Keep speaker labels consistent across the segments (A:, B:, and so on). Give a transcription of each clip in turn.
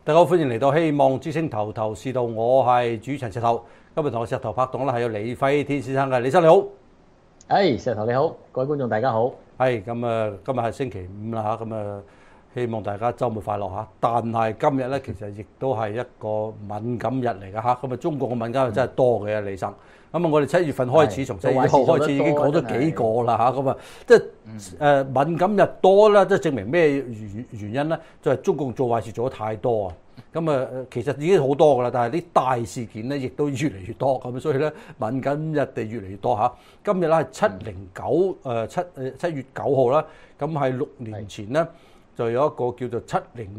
A: 大家好，歡迎嚟到希望之星頭頭是道，我係主持人石頭。今日同我石頭拍檔啦，係有李輝天先生嘅，李生你好。
B: 石頭你好，各位觀眾大家好。
A: 係咁啊，今日係星期五啦嚇，咁啊希望大家週末快樂嚇。但係今日咧，其實亦都係一個敏感日嚟㗎嚇。咁啊，中國嘅敏感日真係多嘅，李生。咁啊，我哋7月份開始，從4月1號開始已經講咗幾個啦嚇。咁啊，即係敏感日多啦，即係證明咩原因咧？就係中共做壞事做得太多啊！咁啊，其實已經好多㗎啦，但係啲大事件咧，亦都越嚟越多，咁所以咧敏感日地越嚟越多嚇。今日咧係7月9號啦，咁係6年前咧就有一個叫做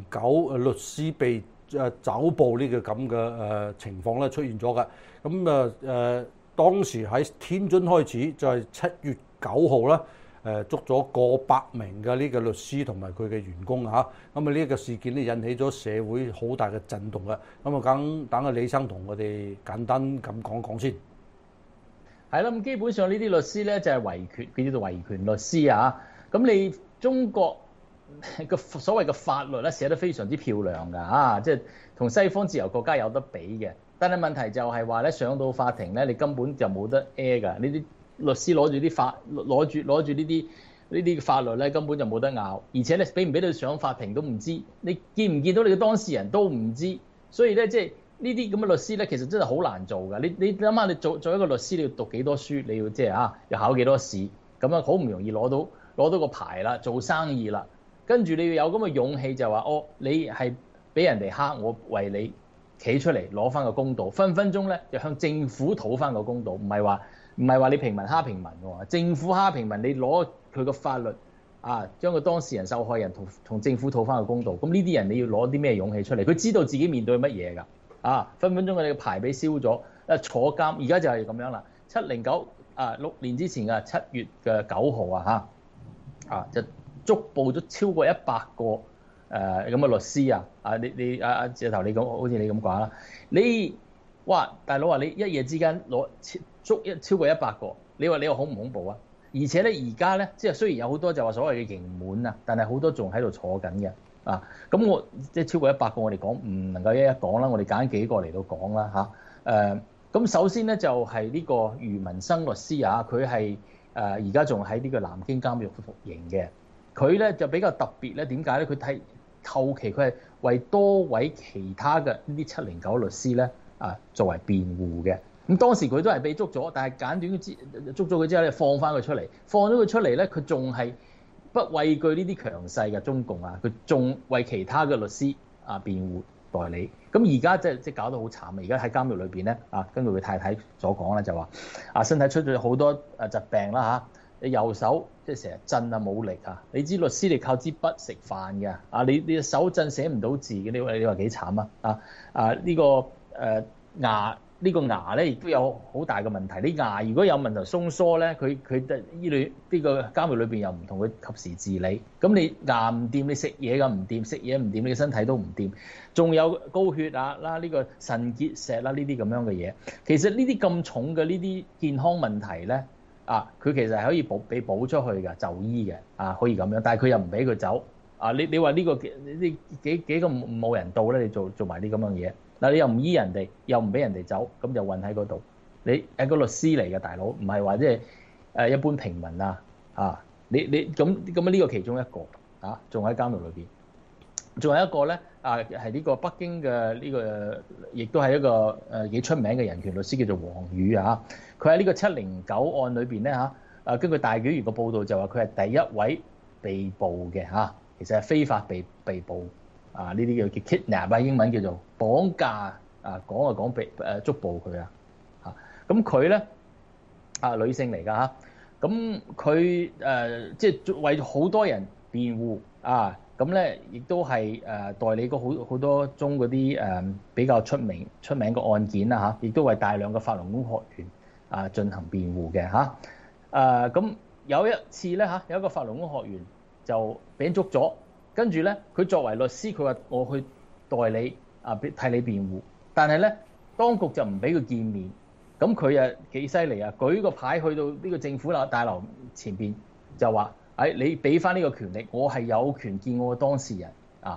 A: 709律師被抓捕呢個咁嘅情況咧出現咗㗎。咁當時喺天津開始就係7月9號啦。捉咗過百名嘅呢個律師同埋佢嘅員工嚇，咁啊呢一個事件咧引起咗社會好大嘅震動嘅，咁啊等阿李生同我哋簡單咁講講先。
B: 係啦，咁基本上呢啲律師咧就係維權，佢叫做維權律師啊。咁你中國個所謂嘅法律咧寫得非常之漂亮㗎嚇，即係同西方自由國家有得比嘅。但係問題就係話咧，上到法庭咧，你根本就冇得 air 㗎，呢啲律師攞住啲攞住呢啲法律咧，根本就冇得拗，而且咧俾唔俾你上法庭都唔知，你見唔見到你嘅當事人都唔知，所以咧即係呢啲咁嘅律師咧，其實真係好難做㗎。你諗下，你做一個律師，你要讀幾多書，你要即係要考幾多試，咁樣好唔容易攞到個牌啦，做生意啦，跟住你要有咁嘅勇氣就話你係俾人哋蝦，我為你企出嚟攞翻個公道，分分鐘咧就向政府討翻個公道，唔係話你平民蝦平民喎，政府蝦平民，你攞佢個法律將個當事人受害人同政府討翻個公道。咁呢啲人你要攞啲咩勇氣出嚟？佢知道自己面對乜嘢㗎，分分鐘佢哋嘅牌俾燒咗，坐監。而家就係咁樣啦。709 6年之前嘅7月9號就捉捕咗超過100個咁嘅律師你謝頭你講好似你咁講啦，哇大佬你一夜之間捉超過100個，你話恐唔恐怖啊？而且咧而家咧，即係雖然有好多就話所謂嘅刑滿啊，但係好多仲喺度坐緊嘅咁我即係超過100個，我哋講唔能夠一一講啦，我哋揀幾個嚟到講啦咁首先咧就係呢個余文生律師佢係而家仲喺呢個南京監獄服刑嘅。佢咧就比較特別咧，點解咧？佢後期佢係為多位其他嘅呢啲709律師咧作為辯護嘅。咁當時佢都係被捉咗，但係簡短捉咗佢之後咧，放翻佢出嚟。放咗佢出嚟咧，佢仲係不畏懼呢啲強勢嘅中共佢仲為其他嘅律師辯護代理。咁而家即係搞得好慘啊！而家喺監獄裏邊咧根據佢太太所講咧，就話身體出咗好多疾病啦你右手即係成日震冇力你知律師你靠支筆食飯嘅你隻手震寫唔到字嘅，你話幾慘呢個呢個牙咧亦都有好大嘅問題。你牙如果有問題鬆疏咧，佢醫療呢個監獄裏邊又唔同佢及時治理。咁你牙唔掂，你食嘢嘅唔掂，食嘢唔掂，你嘅身體都唔掂。仲有高血壓啦，呢個腎結石啦，呢啲咁樣嘅嘢。其實呢啲咁重嘅呢啲健康問題咧佢其實係可以被補出去嘅，就醫嘅可以咁樣，但係佢又唔俾佢走你話呢個幾咁冇人道咧？你做埋啲咁樣嘢你又唔醫人哋，又唔俾人哋走，咁就韞喺嗰度。你係個律師嚟嘅大佬，唔係話即係一般平民你咁呢個其中一個仲喺監獄裏邊。仲有一個咧係呢個北京嘅呢個，亦都係一個幾出名嘅人權律師，叫做王宇佢喺呢個709案裏邊咧根據大紀元嘅報道就話佢係第一位被捕嘅其實係非法被捕呢啲叫 kidnap 英文叫做綁架講被捉捕佢咁佢咧女性嚟㗎咁佢即係為好多人辯護咁咧亦都係代理過好多宗嗰啲比較出名嘅案件亦都為大量嘅法輪功學員進行辯護嘅咁有一次咧有一個法輪功學員就俾人捉咗，跟住咧佢作為律師，佢話我去代理替你辯護，但係咧當局就唔俾佢見面。咁佢幾犀利舉個牌去到呢個政府大樓前邊就話你俾翻呢個權力，我係有權見我嘅當事人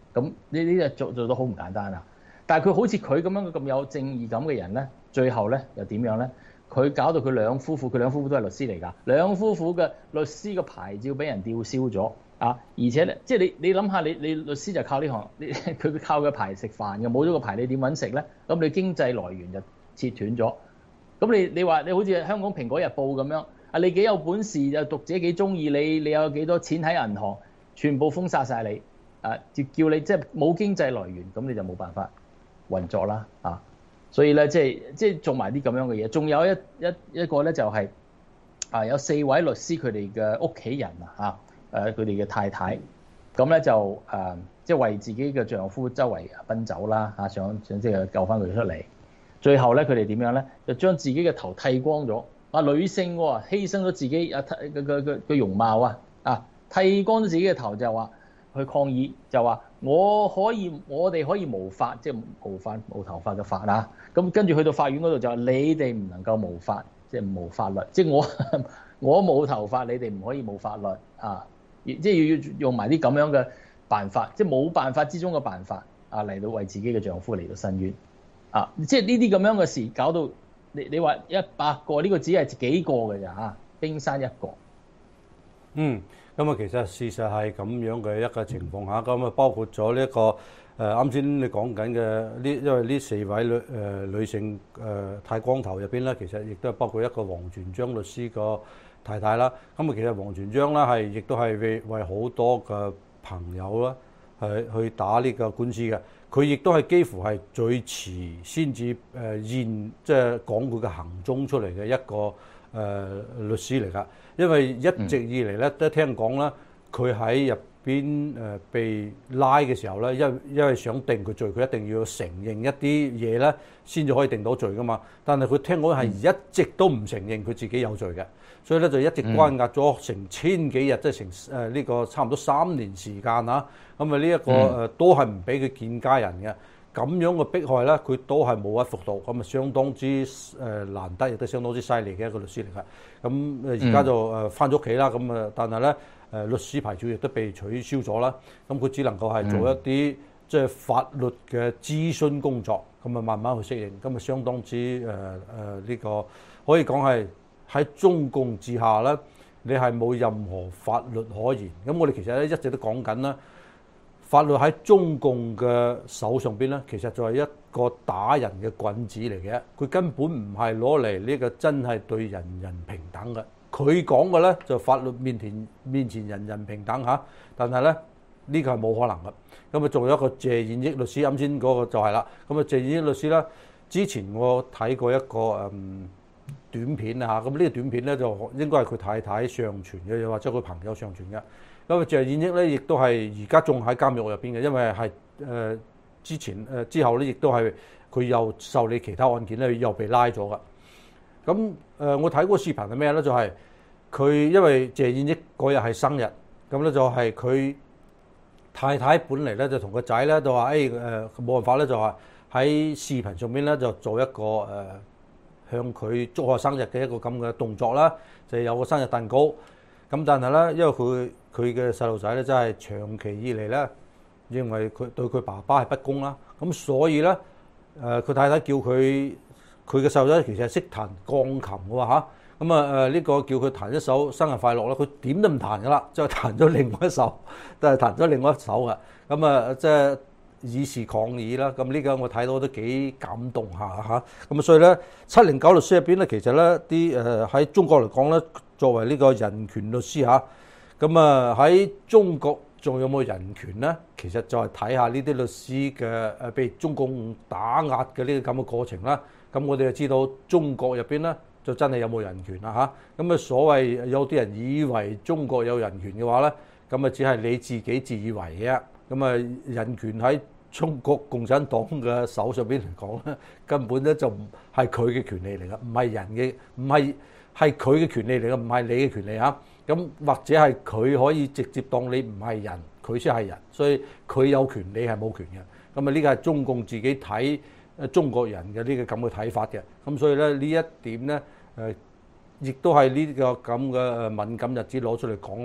B: 咁呢啲做到好唔簡單啊！但係佢好似佢咁樣咁有正義感嘅人咧，最後咧又點樣咧？佢搞到佢兩夫婦都係律師嚟㗎，兩夫婦嘅律師嘅牌照俾人吊銷咗啊！而且咧，即係你諗下，你律師就靠呢行，佢靠嘅牌食飯嘅，冇咗個牌你點揾食咧？咁你經濟來源就切斷咗。咁你話你好似香港蘋果日報咁樣，啊你幾有本事就讀者幾中意你，你有幾多錢喺銀行，全部封殺晒你，啊叫你即係冇經濟來源，咁你就冇辦法運作啦啊！所以咧即係做埋啲咁樣嘅嘢，仲有一個咧就係有4位律師佢哋嘅屋企人佢哋嘅太太，咁咧就即係為自己嘅丈夫周圍奔走啦想即係救翻佢出嚟。最後咧，佢哋點樣咧？就將自己嘅頭剃光咗。女性喎，犧牲咗自己個容貌剃光咗自己嘅頭就話去抗議，就話我哋可以無法，即係冇頭髮嘅法啊。咁跟住去到法院嗰度就話你哋唔能夠無法，即係無法律，即係我冇頭髮，你哋唔可以冇法律啊！即係要用埋啲咁樣嘅辦法，即係冇辦法之中嘅辦法嚟到為自己嘅丈夫嚟到申冤。即係呢啲咁樣嘅事，搞到你話100個呢個只係幾個嘅咋冰山一角。
A: 咁其實事實係咁樣嘅一個情況下，咁包括咗呢一個啱先你講緊嘅因為呢4位女性剃光頭入邊咧，其實亦都係包括一個黃全章律師個太太啦。咁其實黃全章咧亦都係為好多嘅朋友啦去打呢個官司嘅。佢亦都係幾乎係最遲先至即係講佢嘅行蹤出嚟嘅一個律師嚟㗎。因為一直以嚟咧都聽講啦，佢喺入邊被拉嘅時候咧，因為想定佢罪，佢一定要承認一啲嘢咧，先至可以定到罪㗎嘛。但係佢聽講係一直都唔承認佢自己有罪嘅，所以咧就一直關押咗成1000幾日，即係成呢個差唔多3年時間啊。咁呢一個都係唔俾佢見家人嘅。咁樣嘅迫害咧，佢都係冇屈服到，咁相當之難得，亦都相當之犀利嘅一個律師嚟㗎。咁而家就翻咗屋企啦，咁但係咧律師牌照亦都被取消咗啦。咁佢只能夠係做一啲即係法律嘅諮詢工作，咁慢慢去適應。咁相當之呢個可以講係喺中共之下咧，你係冇任何法律可言。咁我哋其實咧一直都講緊啦。法律喺中共嘅手上邊咧，其實就係一個打人嘅棍子嚟嘅，佢根本唔係攞嚟呢個真係對人人平等嘅。佢講嘅咧就法律面前人人平等嚇，但係咧呢個係冇可能嘅。咁啊，仲有一個謝燕益律師，啱先嗰個就係啦。咁啊，謝燕益律師咧，之前我睇過一個短片啊嚇，咁呢個短片咧就應該係佢太太上傳嘅，又或者佢朋友上傳嘅。咁謝燕益咧，亦都係而家仲喺監獄入邊嘅，因為係之後咧，亦都係佢又受理其他案件咧，又被拉咗噶。咁我睇嗰個視頻係咩咧？就係佢因為謝燕益嗰日係生日，咁咧就係佢太太本嚟咧就同個仔咧就話冇辦法咧，就話喺視頻上邊咧就做一個向佢祝賀生日嘅一個咁嘅動作啦，就有個生日蛋糕。咁但係咧，因為佢嘅細路仔咧，真係長期以嚟咧，認為佢對佢爸爸係不公啦。咁所以咧，佢太太叫佢嘅細路仔其實係識彈鋼琴嘅喎嚇。咁呢個叫佢彈一首生日快樂啦，佢點都唔彈噶啦，就彈咗另外一首，都係彈咗另外一首嘅。咁即係以示抗議啦。咁呢個我睇到都幾感動下嚇。咁所以咧，709律師入邊咧，其實咧啲喺中國嚟講咧，作為呢個人權律師嚇。咁喺中國仲有冇人權咧？其實就係睇下呢啲律師嘅被中共打壓嘅呢個咁嘅過程啦。咁我哋就知道中國入邊咧就真係有冇人權啦嚇。咁所謂有啲人以為中國有人權嘅話咧，咁只係你自己自以為嘅。咁人權喺中國共產黨嘅手上邊嚟講咧，根本咧就唔係佢嘅權利嚟㗎，唔係人嘅，唔係佢嘅權利嚟㗎，唔係你嘅權利嚇。咁或者係佢可以直接當你唔係人，佢先係人，所以佢有權，你係冇權嘅。咁呢個係中共自己睇中國人嘅呢個咁嘅睇法嘅。咁所以咧呢一點咧亦都係呢個咁嘅敏感日子攞出嚟講啦。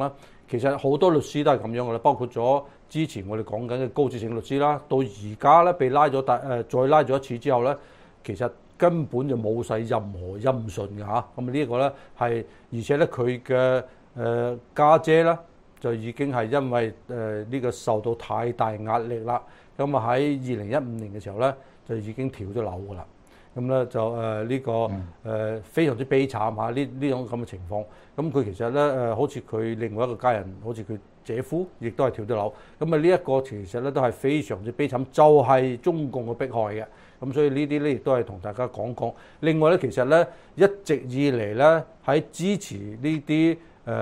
A: 其實好多律師都係咁樣嘅啦，包括咗之前我哋講緊嘅高志勝律師啦，到而家咧被拉咗再拉咗一次之後咧，其實根本就冇使任何音訊嘅嚇。咁呢一個咧係，而且咧佢嘅家姐咧就已經係因為呢個受到太大壓力啦，咁啊喺2015年嘅時候咧就已經跳咗樓㗎啦。咁咧就呢個非常之悲慘嚇，呢種咁嘅情況。咁佢其實咧好似佢另外一個家人，好似佢姐夫，亦都係跳咗樓。咁啊呢一個其實咧都係非常之悲慘，就係中共嘅迫害嘅。咁所以呢啲咧亦都係同大家講講。另外咧，其實咧一直以嚟咧喺支持呢啲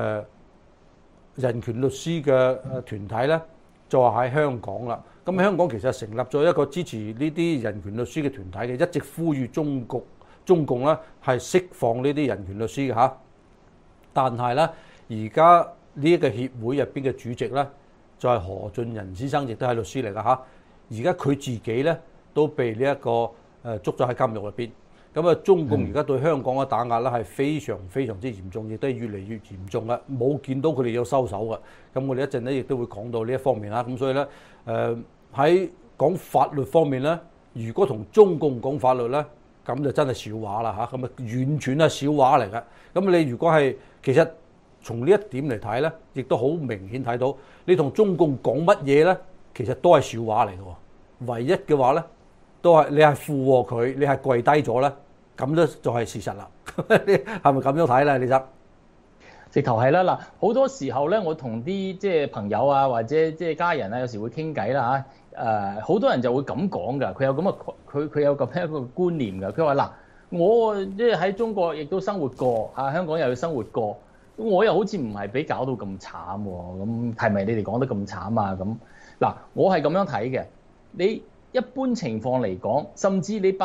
A: 人權律師嘅團體咧，就係喺香港啦。咁香港其實成立咗一個支持呢啲人權律師嘅團體嘅，一直呼籲中共咧係釋放呢啲人權律師嘅嚇。但係咧，而家呢一個協會入邊嘅主席咧，就係何俊仁先生，亦都係律師嚟㗎嚇。而家佢自己咧都被呢一個捉咗喺監獄入邊。咁啊，中共而家對香港嘅打壓咧係非常非常之嚴重，亦都係越嚟越嚴重啦。冇見到佢哋有收手嘅。咁我哋一陣咧亦都會講到呢一方面啦。咁所以咧，喺講法律方面咧，如果同中共講法律咧，咁就真係笑話啦嚇。咁啊，完全係笑話嚟嘅。咁你如果係其實從呢一點嚟睇咧，亦都好明顯睇到你同中共講乜嘢咧，其實都係笑話嚟嘅。唯一嘅話咧，都係你係附和佢，你係跪低咗咧，咁咧就係事實啦。你係咪咁樣睇咧？李生，
B: 直頭係啦嗱，好多時候咧，我同啲即係朋友啊，或者即係家人啊，有時會傾偈啦嚇。好多人就會咁講㗎，佢有咁嘅佢有咁樣一個觀念㗎。佢話嗱，我即係喺中國亦都生活過啊，香港又要生活過，我又好似唔係俾搞到咁慘喎。咁係咪你哋講得咁慘啊？咁嗱，我係咁樣睇嘅。你一般情況嚟講，甚至你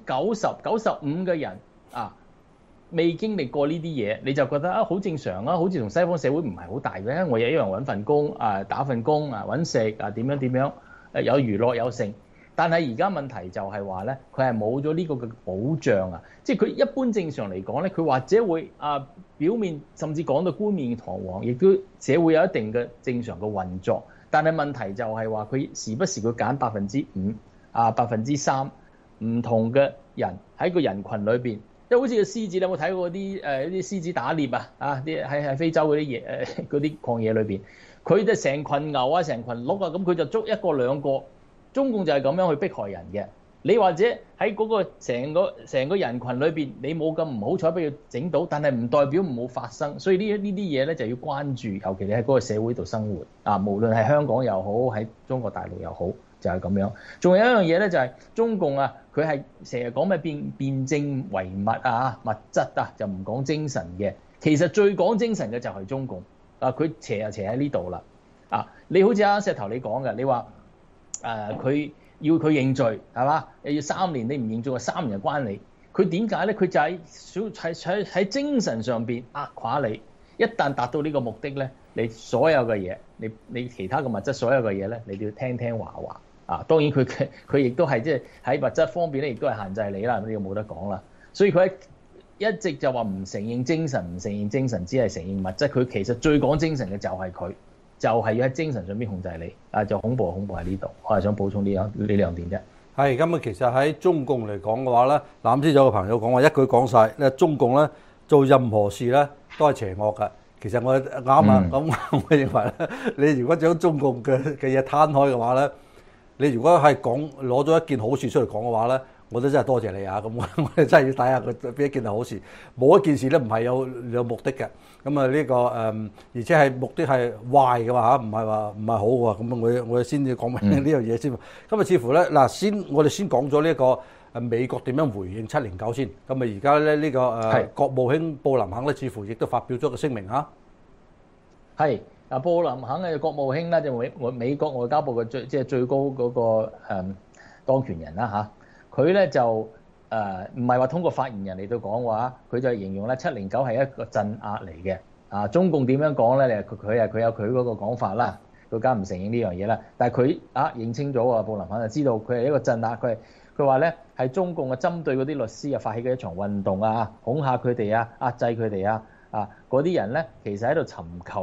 B: 90%、95%嘅人啊，未經歷過呢啲嘢，你就覺得啊好正常啊，好似同西方社會唔係好大嘅。我又一樣揾份工啊，打份工啊，揾食啊，點樣有娛樂有剩。但係而家問題就係話咧，佢係冇咗呢個嘅保障啊。即係佢一般正常嚟講咧，佢或者會啊表面甚至講到冠冕堂皇，亦都社會有一定嘅正常嘅運作。但係問題就係話佢時不時佢揀5%啊3%唔同嘅人喺個人群裏邊，即係好似個獅子，你有冇睇過啲啲獅子打獵啊？啲喺非洲嗰啲野嗰啲曠野裏邊，佢就成群牛啊，成群鹿啊，咁佢就捉一個兩個。中共就係咁樣去迫害人嘅。你或者喺嗰個成個人群裏邊，你冇咁唔好彩俾佢整到，但係唔代表唔好發生。所以呢啲嘢咧就要關注，尤其你喺嗰個社會度生活啊，無論係香港又好，喺中國大陸又好，就係咁樣。仲有一樣嘢咧就係中共啊，佢係成日講咩辯證唯物啊，物質啊，就唔講精神嘅。其實最講精神嘅就係中共啊，佢邪喺呢度啦啊！你好似阿石頭你講嘅，你話佢要佢認罪係嘛？又要3年，你唔認罪啊，3年就關你。佢點解咧？佢就喺精神上邊壓垮你。一旦達到呢個目的咧，你所有嘅嘢，你其他嘅物質所有嘅嘢咧，你都要聽話啊。當然佢亦都係即係喺物質方面咧，亦都係限制你啦。呢個冇得講啦。所以佢一直就話唔承認精神，唔承認精神，只係承認物質。佢其實最講精神嘅就係佢。就係要喺精神上邊控制你，啊就恐怖喺呢度，我係想補充呢兩點啫。係
A: 咁啊，其實喺中共嚟講嘅話咧，啱先有個朋友講話一句講晒咧，中共咧做任何事咧都係邪惡㗎。其實我啱啊，咁我認為咧，你如果將中共嘅嘢攤開嘅話咧，你如果係攞咗一件好事出嚟講嘅話咧，我都真係多謝你啊！咁我哋真係要睇下佢邊一件係好事，冇一件事咧唔係有目的嘅。咁啊呢個而且係目的係壞嘅話嚇，唔係好嘅。咁我哋先要講明呢樣嘢先。咁啊似乎咧嗱，我哋先講咗呢個美國點樣回應709先。咁啊而家咧呢個國務卿布林肯咧，似乎亦都發表咗個聲明嚇。係啊，布林肯嘅國務卿咧就美國外交部嘅最高嗰個當權人啦嚇。佢咧就唔係話通過發言人嚟到講話，佢就形容咧709係一個鎮壓嚟嘅。啊，中共點樣講咧？佢有佢嗰個講法啦，佢梗係唔承認呢樣嘢啦。但係佢認清咗啊，布林肯就知道佢係一個鎮壓。佢話咧係中共啊針對嗰啲律師啊發起嘅一場運動啊，恐嚇佢哋啊，壓制佢哋啊。嗰啲人咧其實喺度尋求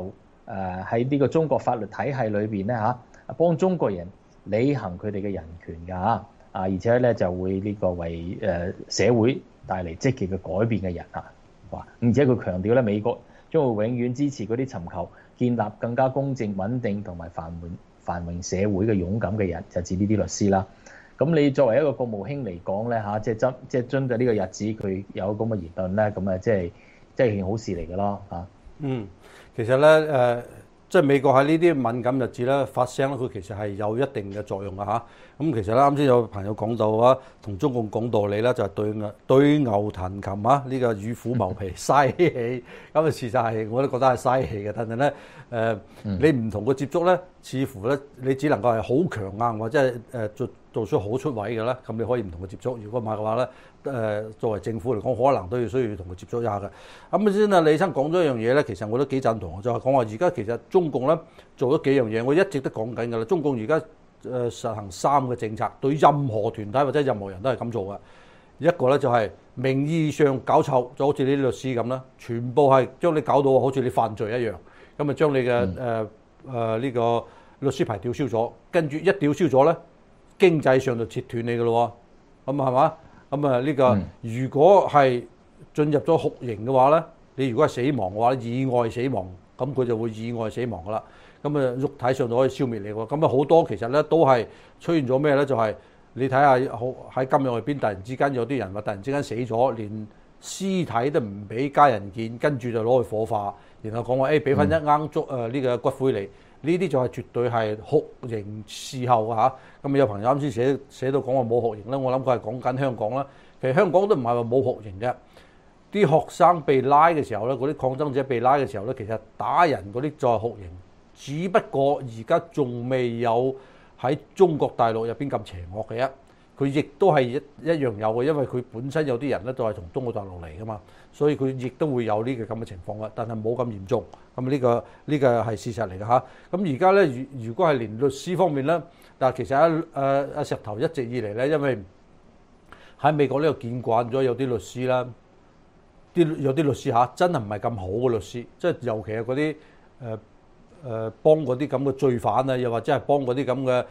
B: 喺呢個中國法律體系裏邊咧嚇，幫中國人履行佢哋嘅人權㗎嚇，而且咧就會呢個為社會帶嚟積極嘅改變嘅人啊，而且佢強調咧，美國將會永遠支持嗰啲尋求建立更加公正、穩定同埋繁榮社會嘅勇敢嘅人，就指呢啲律師啦。咁你作為一個國務卿嚟講咧嚇，即係針對呢個日子佢有咁嘅言論咧，咁啊即係件好事嚟嘅咯嚇。
A: 其實咧即係美國喺呢啲敏感日子咧發聲咧，佢其實係有一定嘅作用嘅嚇。咁其實咧啱先有朋友講到啊，同中共講道理咧就係對牛彈琴啊，呢個與虎謀皮嘥氣。咁啊事實係我都覺得係嘥氣嘅，但係咧你唔同佢接觸咧，似乎咧你只能夠係好強硬或者係做出好出位嘅啦，咁你可以唔同佢接觸。如果唔係嘅話咧，作為政府嚟講，可能都需要同佢接觸一下嘅。咁先啊，李生講咗一樣嘢咧，其實我都幾贊同，就係講話而家其實中共咧做咗幾樣嘢，我一直都講緊㗎啦。中共而家實行3個政策，對任何團體或者任何人都係咁做嘅。一個咧就係名義上搞臭，就好似啲律師咁啦，全部係將你搞到好似你犯罪一樣，咁啊將你嘅呢個律師牌吊銷咗，跟住一吊銷咗咧，經濟上就切斷你嘅咯喎，咁係嘛？咁啊呢個如果係進入咗酷刑嘅話咧，你如果係死亡嘅話，意外死亡，咁佢就會意外死亡噶啦。咁啊肉體上就可以消滅你喎。咁啊好多其實咧都係出現咗咩咧？就係你睇下喺今日外邊突然之間有啲人話突然之間死咗，連屍體都唔俾家人見，跟住就攞去火化，然後講話俾翻一罌呢個骨灰你。呢啲就係絕對係酷刑事後嘅嚇。咁有朋友啱先寫到講話冇酷刑咧，我諗佢係講緊香港啦。其實香港都唔係話冇酷刑嘅。啲學生被拉嘅時候咧，嗰啲抗爭者被拉嘅時候咧，其實打人嗰啲就係酷刑，只不過而家仲未有喺中國大陸入邊咁邪惡嘅啫。佢亦都係一樣有嘅，因為佢本身有啲人咧都係從中國大陸嚟噶嘛，所以佢亦都會有呢個咁嘅情況嘅，但係冇咁嚴重。咁呢個係事實嚟嘅嚇。咁而家咧，如果係連律師方面咧，但係其實阿石頭一直以嚟咧，因為喺美國呢度見慣咗有啲律師啦，有啲律師嚇真係唔係咁好嘅律師，即係尤其係嗰啲幫嗰啲咁嘅罪犯啊，又或者係幫嗰啲咁嘅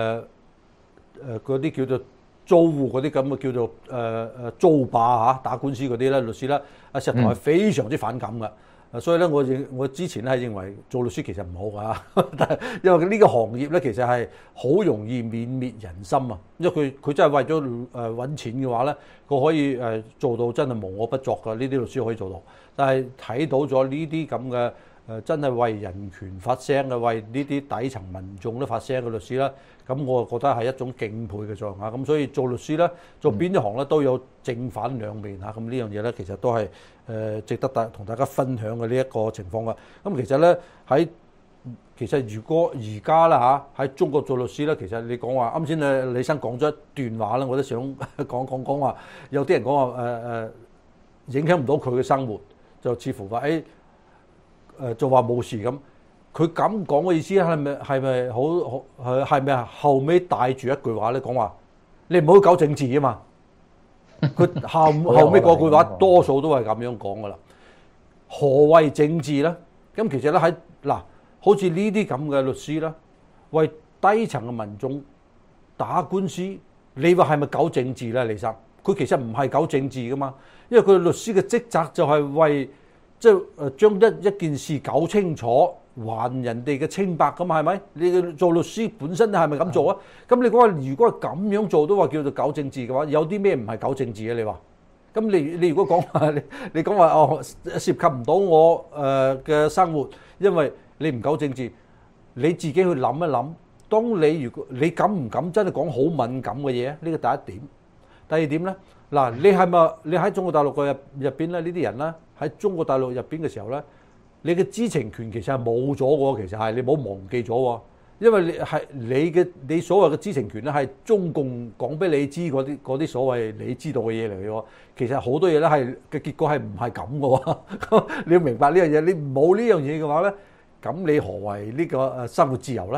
A: 嗰啲叫做租戶嗰啲咁嘅叫做租霸嚇打官司嗰啲咧律師咧，阿石頭係非常之反感嘅。所以咧，我之前咧係認為做律師其實唔好㗎，但係因為呢個行業咧其實係好容易泯滅人心啊，因為佢真係為咗揾錢嘅話咧，佢可以做到真係無惡不作㗎，呢啲律師可以做到。但係睇到咗呢啲咁嘅真係為人權發聲嘅，為呢啲底層民眾都發聲嘅律師啦，咁我覺得係一種敬佩嘅作用嚇。咁所以做律師咧，做邊一行咧都有正反兩面嚇。咁呢樣嘢咧，其實都係值得同大家分享嘅呢一個情況嘅。咁其實咧其實如果而家啦嚇喺中國做律師咧，其實你講話啱先李生講咗一段話咧，我都想講話，有啲人講話影響唔到佢嘅生活，就似乎話就話冇事咁。佢咁講嘅意思係咪後尾帶住一句話咧，講話你唔好搞政治啊嘛。佢後尾嗰句話多數都係咁樣講噶啦。何謂政治咧？咁其實咧好似呢啲咁嘅律師啦，為低層嘅民眾打官司，你話係咪搞政治咧？李生，佢其實唔係搞政治噶嘛，因為佢律師嘅職責就係為即係將一件事搞清楚，還人哋嘅清白咁係咪？你做律師本身係咪咁做啊？咁你講話如果係咁樣做都話叫做搞政治嘅話，有啲咩唔係搞政治啊？你話？咁你如果講話你講話涉及唔到我嘅生活，因為你唔搞政治，你自己去諗一諗。當如果你敢唔敢真係講好敏感嘅嘢？呢個第一點。第二點咧，嗱，你喺中國大陸嘅入邊咧，呢啲人咧喺中國大陸入邊嘅時候咧，你嘅知情權其實係冇咗喎，其實係你唔好忘記咗喎，因為你所謂嘅知情權咧係中共講俾你知嗰啲所謂你知道嘅嘢嚟嘅喎，其實好多嘢咧係嘅結果係唔係咁嘅喎，你要明白呢樣嘢，你冇呢樣嘢嘅話咧，咁你何為呢個生活自由咧？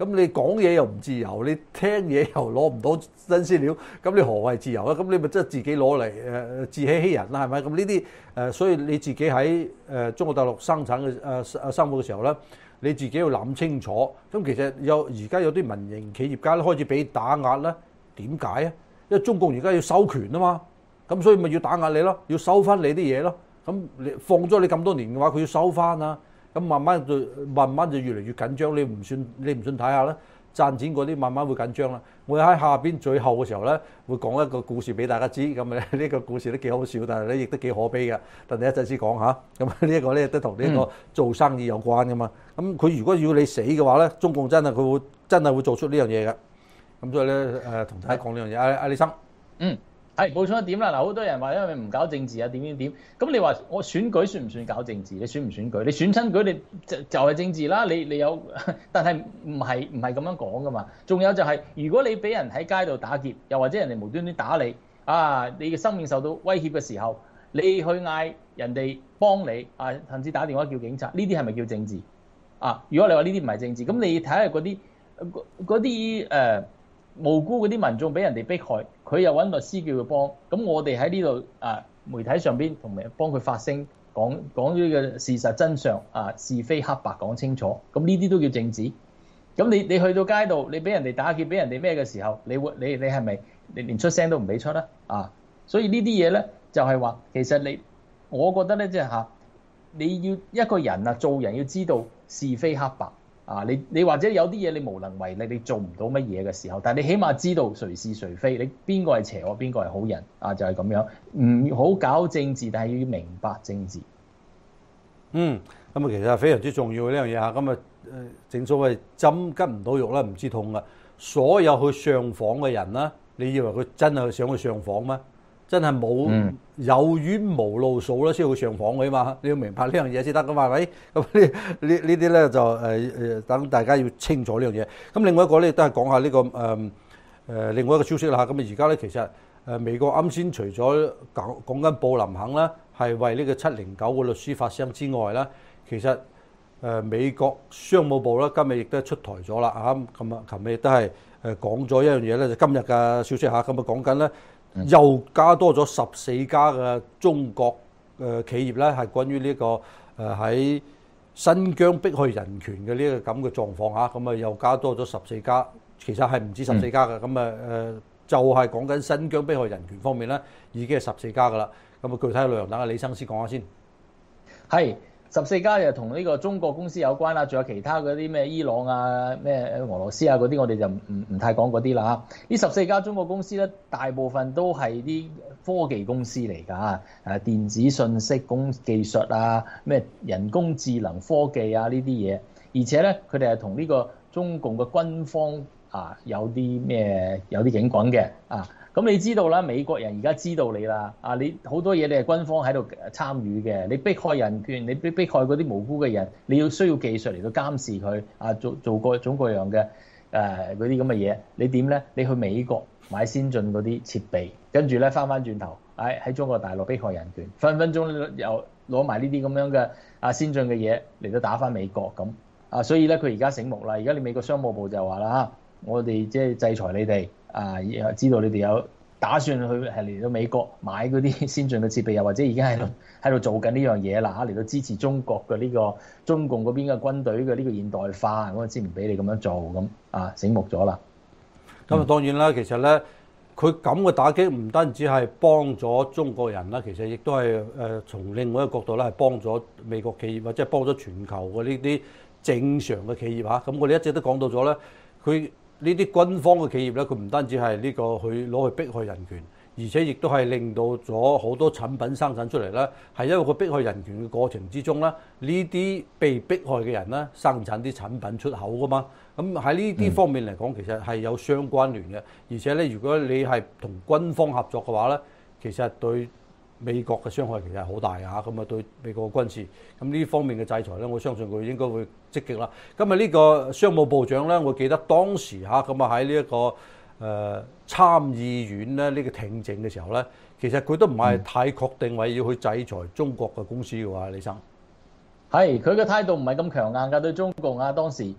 A: 咁你講嘢又唔自由，你聽嘢又攞唔到新鮮料，咁你何謂自由啊？咁你咪即係自己攞嚟自欺欺人啦，係咪？咁呢啲所以你自己喺中國大陸生產嘅生活嘅時候咧，你自己要諗清楚。咁其實而家有啲民營企業家咧開始俾打壓啦，點解啊？因為中共而家要收權啊嘛，咁所以咪要打壓你咯，要收翻你啲嘢咯。咁你放咗你咁多年嘅話，佢要收翻啊。咁慢慢就越嚟越緊張。你唔信睇下啦，賺錢嗰啲慢慢會緊張啦。我喺下邊最後嘅時候咧，會講一個故事俾大家知。咁呢個故事都幾好笑，但係咧亦都幾可悲嘅。等你一陣先講下。咁呢一個咧都同呢個做生意有關噶嘛。咁佢如果要你死嘅話咧，中共真係會做出呢樣嘢嘅。咁所以咧同大家講呢樣嘢。阿李生，
B: 係補充一點啦，嗱，好多人話因為唔搞政治啊，點，咁你話我選舉算唔算搞政治？你選唔選舉？你選親舉，你就係政治啦。你有，但係唔係咁樣講噶嘛？仲有就係，如果你俾人喺街度打劫，又或者人哋無端端打你，你嘅生命受到威脅嘅時候，你去嗌人哋幫你，甚至打電話叫警察，呢啲係咪叫政治？如果你話呢啲唔係政治，咁你睇下嗰啲無辜嗰啲民眾俾人哋迫害，佢又揾律師叫佢幫，咁我哋喺呢度媒體上邊同埋幫佢發聲，講呢個事實真相是非黑白講清楚，咁呢啲都叫政治。咁你去到街度，你俾人哋打劫，俾人哋咩嘅時候，你係咪你連出聲都唔俾出咧？所以呢啲嘢咧就係話，其實我覺得咧即係你要一個人做人要知道是非黑白。你或者有啲嘢你無能為力，你做唔到乜嘢嘅時候，但係你起碼知道誰是誰非，你邊個係邪惡，邊個係好人就係咁樣。唔好搞政治，但係要明白政治。
A: 咁其實係非常之重要嘅呢樣嘢咁正所謂針拮唔到肉啦，唔知痛啊！所有去上訪嘅人啦，你以為佢真係想去上訪咩？真係冇有冤無路數啦，先去上訪嘅嘛。你要明白呢樣嘢先得噶嘛，係咪？咁呢啲咧就等大家要清楚呢樣嘢。咁另外一個咧都係講下呢個另外一個消息啦嚇。咁而家咧其實美國啱先除咗講緊布林肯啦，係為呢個709個律師發聲之外啦，其實美國商務部啦今日亦都出台咗啦嚇。咁琴日亦都係講咗一樣嘢咧，就今日嘅消息嚇。咁講緊咧。又加多咗14家嘅中國企業咧，係關於呢個喺新疆迫害人權嘅呢個咁嘅狀況嚇，咁又加多咗14家，其實係唔止14家嘅，咁就係講緊新疆迫害人權方面咧，已經係14家噶啦。咁具體嘅內容等阿李生先講下先。
B: 係。14家又同呢個中國公司有關啦，仲有其他嗰啲咩伊朗咩俄羅斯嗰啲，我哋就唔太講嗰啲啦嚇。呢14家中國公司咧，大部分都係啲科技公司嚟㗎，電子信息技術咩人工智能科技呢啲嘢，而且咧佢哋係同呢個中共嘅軍方有啲警棍嘅咁你知道啦，美國人而家知道你啦，你好多嘢你係軍方喺度參與嘅，你迫害人權，你迫害嗰啲無辜嘅人，你需要技術嚟到監視佢，做各種各樣嘅嗰啲咁嘅嘢，你點咧？你去美國買先進嗰啲設備，跟住咧翻轉頭，喺中國大陸迫害人權，分分鐘又攞埋呢啲咁樣嘅先進嘅嘢嚟到打翻美國咁，所以咧佢而家醒目啦，而家你美國商務部就話啦，我哋即係制裁你哋。知道你哋有打算去係嚟到美國買嗰啲先進嘅設備，又或者已經喺度做緊呢樣嘢啦嚟到支持中國嘅呢個中共嗰邊嘅軍隊嘅呢個現代化，我知唔俾你咁樣做咁醒目咗啦。
A: 咁當然啦，其實咧佢咁嘅打擊唔單止係幫咗中國人啦，其實亦都係從另外一個角度咧係幫咗美國企業或者係幫咗全球嘅呢啲正常嘅企業嚇。咁我哋一直都講到咗咧，佢。呢啲軍方嘅企業咧，佢唔單止係呢個去攞去迫害人權，而且亦都係令到咗好多產品生產出嚟咧，係因為佢迫害人權嘅過程之中咧，呢啲被迫害嘅人咧生產啲產品出口噶嘛。咁喺呢啲方面嚟講，其實係有相關聯嘅。而且咧，如果你係同軍方合作嘅話咧，其實對美國嘅傷害其實係好大嚇，咁對美國嘅軍事，咁呢方面嘅制裁咧，我相信佢應該會積極啦。今日呢個商務部長咧，我記得當時喺呢一個參議院咧呢個聽證嘅時候咧，其實佢都唔係太確定話要去制裁中國嘅公司嘅話，李生
B: 係佢嘅態度唔係咁強硬㗎，對中共當時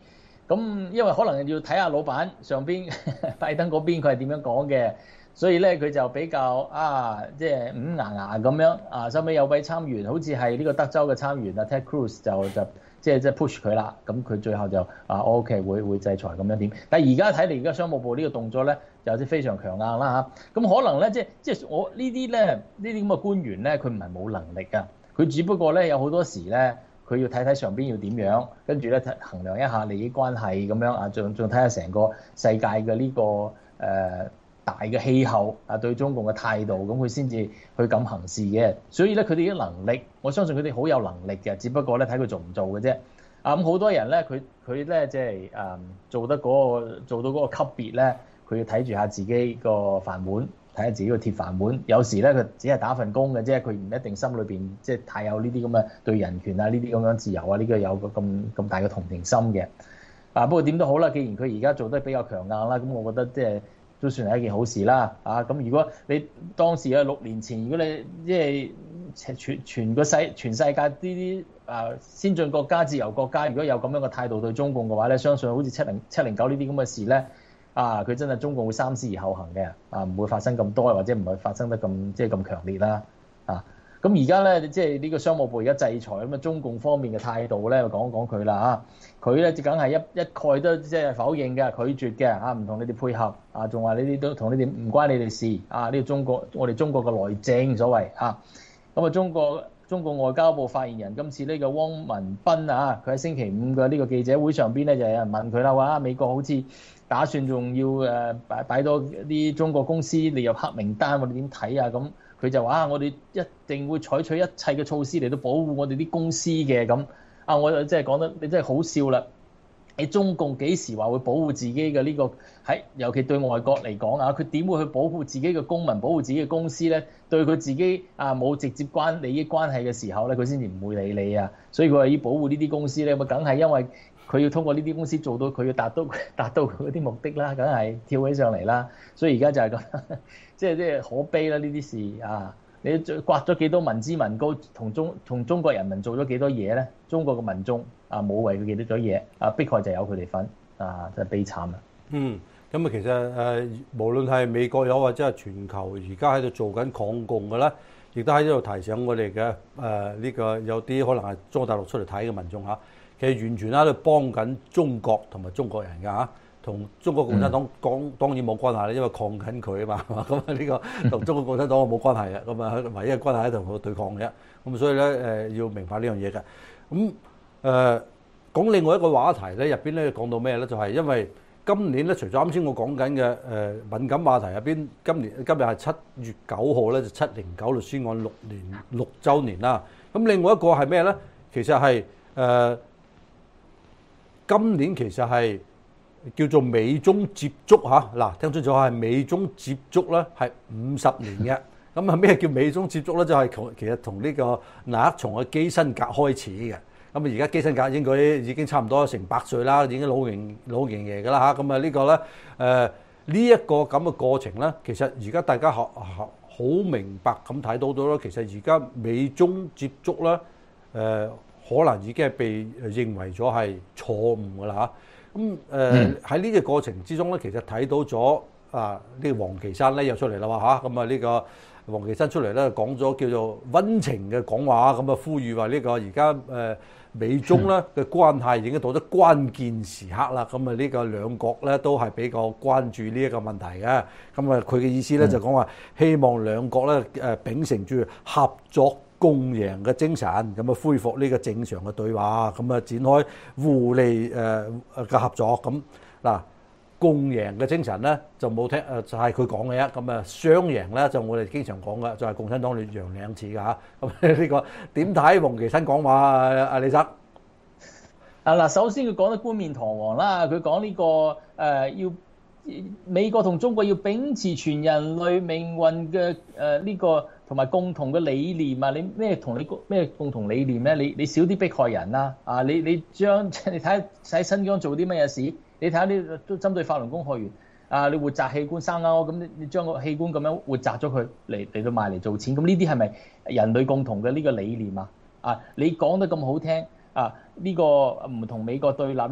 B: 咁因為可能要睇下老闆上邊拜登嗰邊佢係點樣講嘅，所以咧佢就比較即係牙牙咁樣啊。收尾有位參議員好似係呢個德州嘅參議員啊 Ted Cruz 就即係 push 佢啦。咁佢最後就OK 會制裁咁樣點。但係而家睇嚟，而家商務部呢個動作咧就非常強硬啦嚇。咁可能咧即係我呢啲咁嘅官員咧，佢唔係冇能力㗎，佢只不過咧有好多時咧。佢要睇睇上邊要點樣，跟住咧衡量一下利益關係咁樣啊，仲睇下成個世界嘅呢個大嘅氣候啊，對中共嘅態度，咁佢先至去咁行事嘅。所以咧，佢哋嘅能力，我相信佢哋好有能力嘅，只不過咧睇佢做唔做嘅啫。咁好多人咧，佢咧即係做到嗰個級別咧，佢要睇住下自己個飯碗。睇下自己個鐵飯碗，有時咧佢只係打份工嘅啫，佢唔一定心裏邊即係太有呢啲咁嘅對人權啊、呢啲咁樣自由啊，呢個有個咁大嘅同情心嘅。不過點都好啦，既然佢而家做得比較強硬啦，咁我覺得即係都算係一件好事啦。咁如果你當時6年前，如果你即係全世界呢啲先進國家、自由國家，如果有咁樣嘅態度對中共嘅話咧，相信好似709呢啲咁嘅事咧。佢真係中共會三思而後行嘅，唔會發生咁多，或者唔會發生得咁即係咁強烈啦。咁而家咧即係呢個商務部而家制裁咁啊，中共方面嘅態度咧，講講佢啦嚇。佢咧就梗係一概都即係否認嘅、拒絕嘅唔同你哋配合仲話呢啲都同你哋唔關你哋事呢個中國我哋中國嘅內政所謂咁中國外交部發言人今次呢個汪文斌佢喺星期五嘅呢個記者會上邊咧就有人問佢啦，話美國好似打算仲要擺多啲中國公司列入黑名單，我哋點睇啊？咁佢就話我哋一定會採取一切嘅措施嚟到保護我哋啲公司嘅。咁我就真係講得你真係好笑啦！你中共幾時話會保護自己嘅呢個尤其對外國嚟講佢點會去保護自己嘅公民、保護自己嘅公司咧？對佢自己冇直接利益關係嘅時候咧，佢先至唔會理你啊！所以佢話要保護呢啲公司咧，咁梗係因為佢要通過呢啲公司做到佢要達到佢嗰啲目的啦，梗係跳起上嚟啦。所以而家就係咁，即係可悲啦！呢啲事你刮咗幾多民脂民膏，同中國人民做咗幾多嘢咧？中國嘅民眾冇為佢幾多咗嘢迫害就有佢哋份真係悲慘啦。
A: 咁其實無論係美國有或者係全球而家喺度做緊抗共嘅咧，亦都喺呢度提醒我哋嘅呢個有啲可能係中國大陸出嚟睇嘅民眾其實完全喺度幫緊中國同埋中國人㗎同中國共產黨當然冇關係啦，因為抗緊佢啊嘛，咁呢個同中國共產黨冇關係嘅，咁唯一嘅關係喺度對抗嘅，咁所以咧要明白呢樣嘢嘅。咁講另外一個話題咧，入邊咧講到咩咧？就係因為今年咧，除咗啱先我講緊嘅敏感話題入邊，今日係7月9號咧，就709律師案6週年啦。咁另外一個係咩咧？其實係今年其實係叫做美中接觸嗱，聽清楚係美中接觸咧係50年嘅。咁咩叫美中接觸咧？就係其實同呢個嗱從嘅基辛格開始嘅。咁而家基辛格應該已經差唔多成100歲啦，已經老型爺㗎啦嚇。咁呢個咧呢一個咁嘅過程咧，其實而家大家好明白咁睇到咯。其實而家美中接觸咧可能已經係被認為咗係錯誤㗎啦嚇。咁喺呢個過程之中咧，其實睇到咗呢個王岐山咧又出嚟啦嚇。咁呢個王岐山出嚟咧講咗叫做溫情嘅講話，咁呼籲話呢個而家美中咧嘅關係已經到咗關鍵時刻啦。咁呢個兩國咧都係比較關注呢一個問題嘅。咁佢嘅意思咧就講話希望兩國咧秉承住合作共贏嘅精神，咁恢復呢個正常嘅對話，咁展開互利嘅合作。咁嗱，共贏嘅精神咧就冇聽就係佢講嘅啫。咁雙贏咧就我哋經常講嘅，就係共產黨你贏2次㗎嚇。咁呢個點睇王岐山講話阿李生？
B: 嗱，首先佢講得冠冕堂皇啦，佢講呢個要美國同中國要秉持全人類命運嘅呢個同埋共同嘅理念啊！你咩共同理念咧？你少啲迫害人啦！你將你睇喺新疆做啲乜嘢事？你睇下啲都針對法輪功學員你活摘器官生勾，咁你將個器官咁樣活摘咗佢嚟到賣嚟做錢，咁呢啲係咪人類共同嘅呢個理念啊？你講得咁好聽呢個唔同美國對立，呢啲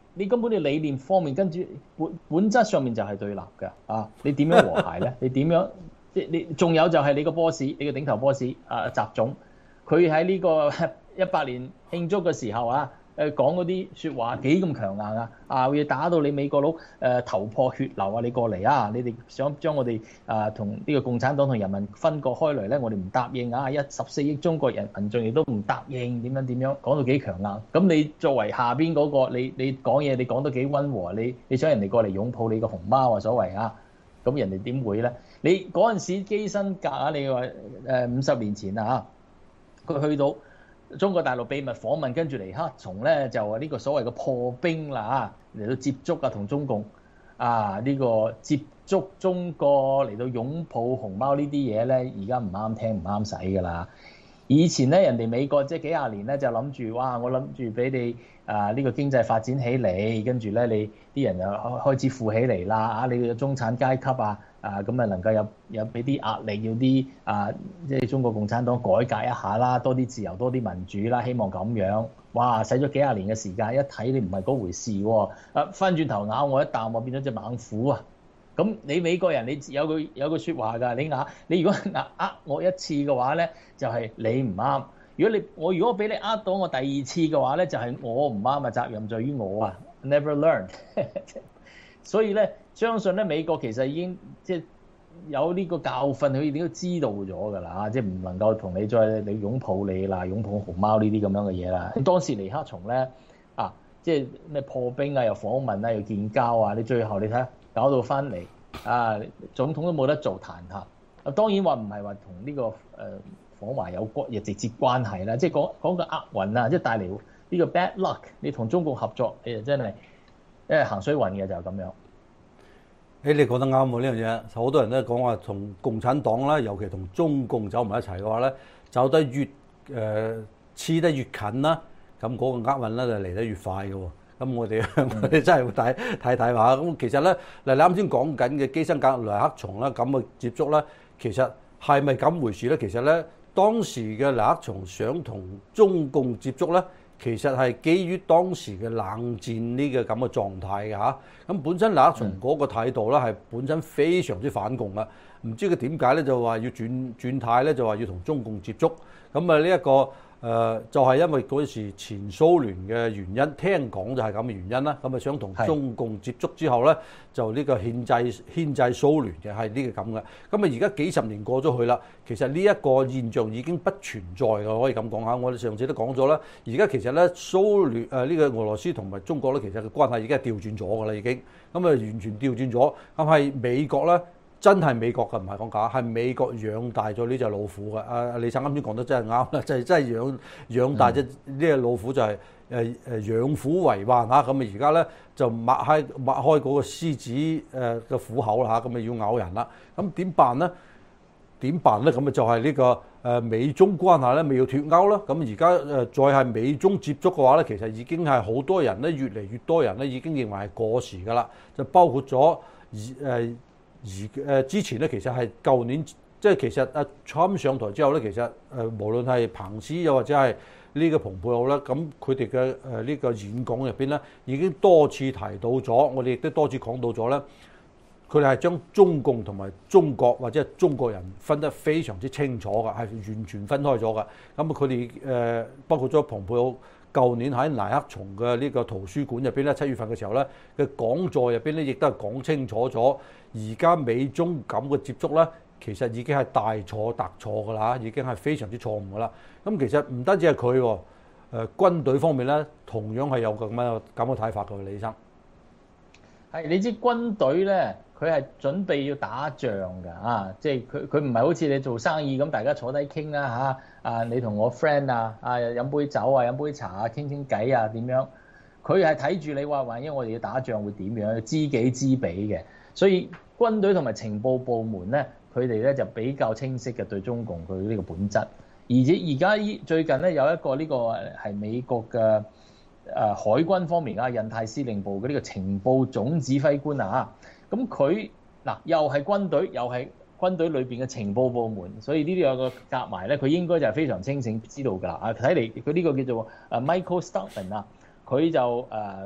B: 你根本嘅理念方面跟住本質上面就係對立嘅啊！你點樣和諧咧？你點樣你仲有就係你個 boss， 你個頂頭 boss 習總，佢喺呢個100年慶祝嘅時候啊，講嗰啲説話幾咁強硬啊！要打到你美國佬頭破血流啊！你過嚟啊！你哋想將我哋同呢個共產黨同人民分割開來咧，我哋唔答應啊！14億中國人民眾亦都唔答應，點樣講到幾強硬？咁你作為下邊嗰個，你講嘢你講得幾溫和？你想人哋過嚟擁抱你個熊貓啊？所謂啊！咁人哋點會咧？你嗰陣時基辛格啊，你話50年前啊，佢去到中國大陸秘密訪問，跟住尼克松咧就話呢個所謂嘅破冰啦嚟到接觸同中共呢個接觸中國嚟到擁抱熊貓呢啲嘢咧，而家唔啱聽唔啱使㗎啦。以前咧人哋美國即係幾廿年咧就諗住我諗住俾你呢個經濟發展起嚟，跟住咧你啲人就開始富起嚟啦你嘅中產階級咁能夠有俾啲壓力，要啲即係中國共產黨改革一下啦，多啲自由，多啲民主啦，希望咁樣。使咗幾廿年嘅時間，一睇你唔係嗰回事喎，翻轉頭咬我一啖，我變咗隻猛虎啊！咁你美國人你有句説話㗎，你如果我一次嘅話咧，就係你唔啱。如果我俾你到我第二次嘅話咧，就係我唔啱責任在於我啊 ，never learn 。所以咧，相信咧美國其實已經即係有呢個教訓，佢已經都知道咗㗎啦，即係唔能夠同你再擁抱你啦，擁抱熊貓呢啲咁樣嘅嘢啦。當時尼克松咧即係咩破冰又訪問又建交你最後你睇搞到翻嚟總統都冇得做彈劾。當然話唔係話同呢個訪華有直接關係啦，即係講個厄運即係帶嚟呢個 bad luck。你同中共合作，你就真係行衰運嘅就係咁樣。
A: 你講得啱喎，呢樣嘢，好多人都講話同共產黨啦，尤其同中共走埋一齊嘅話咧，走得越黐得越近啦，咁嗰個厄運咧就嚟得越快嘅喎。咁我哋真係會睇下。咁其實咧，你啱先講緊嘅基辛格尼克松啦，咁嘅接觸咧，其實係咪咁回事咧？其實咧，當時嘅尼克松想同中共接觸咧，其實係基於當時嘅冷戰呢個咁嘅狀態嘅嚇。咁本身尼克松嗰個態度咧係本身非常之反共嘅，唔知佢點解咧就話要轉態咧，就話要同中共接觸。咁呢一個就係因為嗰時前蘇聯嘅原因，聽講就係咁嘅原因啦。咁想同中共接觸之後咧，就呢個牽制蘇聯嘅係呢個咁嘅。咁而家幾十年過咗去啦，其實呢一個現象已經不存在嘅，可以咁講下。我哋上次都講咗啦，而家其實咧蘇聯呢個俄羅斯同埋中國咧，其實嘅關係已經係調轉咗㗎啦，已經咁完全調轉咗。咁係美國咧。真係美國嘅，唔係講假，係美國養大咗呢隻老虎嘅。李生啱先講得真係啱啦，就係真係養大隻呢隻老虎，就係養虎為患嚇。咁而家咧就擘開嗰個獅子嘅虎口啦嚇，咁要咬人啦。咁點辦咧？咁就係呢個美中關係咧，咪要脫鈎啦。咁而家再係美中接觸嘅話咧，其實已經係好多人咧，越嚟越多人咧已經認為係過時㗎啦。就包括咗之前咧，其實係舊年，即係其實Trump 上台之後咧，其實無論係彭斯又或者係呢個蓬佩奧啦，咁佢哋嘅呢個演講入邊咧，已經多次提到咗，我哋亦都多次講到咗咧，佢哋係將中共同埋中國或者係中國人分得非常之清楚㗎，係完全分開咗㗎。咁佢哋包括咗蓬佩奧。舊年喺尼克松嘅呢個圖書館入邊咧，7月份嘅時候咧嘅講座入邊咧，亦都係講清楚咗，而家美中咁嘅接觸咧，其實已經係大錯特錯㗎啦，已經係非常之錯誤㗎啦。咁其實唔單止係佢，軍隊方面咧，同樣係有咁嘅睇法㗎，李生。
B: 係你知軍隊咧，佢係準備要打仗㗎即係佢唔係好似你做生意咁，大家坐低傾啦你同我 friend 飲杯酒飲杯茶傾傾偈點樣？佢係睇住你話，萬一我哋要打仗會點樣？知己知彼嘅，所以軍隊同埋情報部門咧，佢哋咧就比較清晰嘅對中共佢呢個本質。而且而家最近咧有一個呢個係美國嘅海軍方面印太司令部嘅呢個情報總指揮官咁佢又係軍隊，又係軍隊裏邊嘅情報部門，所以呢啲有個夾埋咧，佢應該就係非常清醒知道㗎。睇嚟佢呢個叫做Michael Stuffman佢就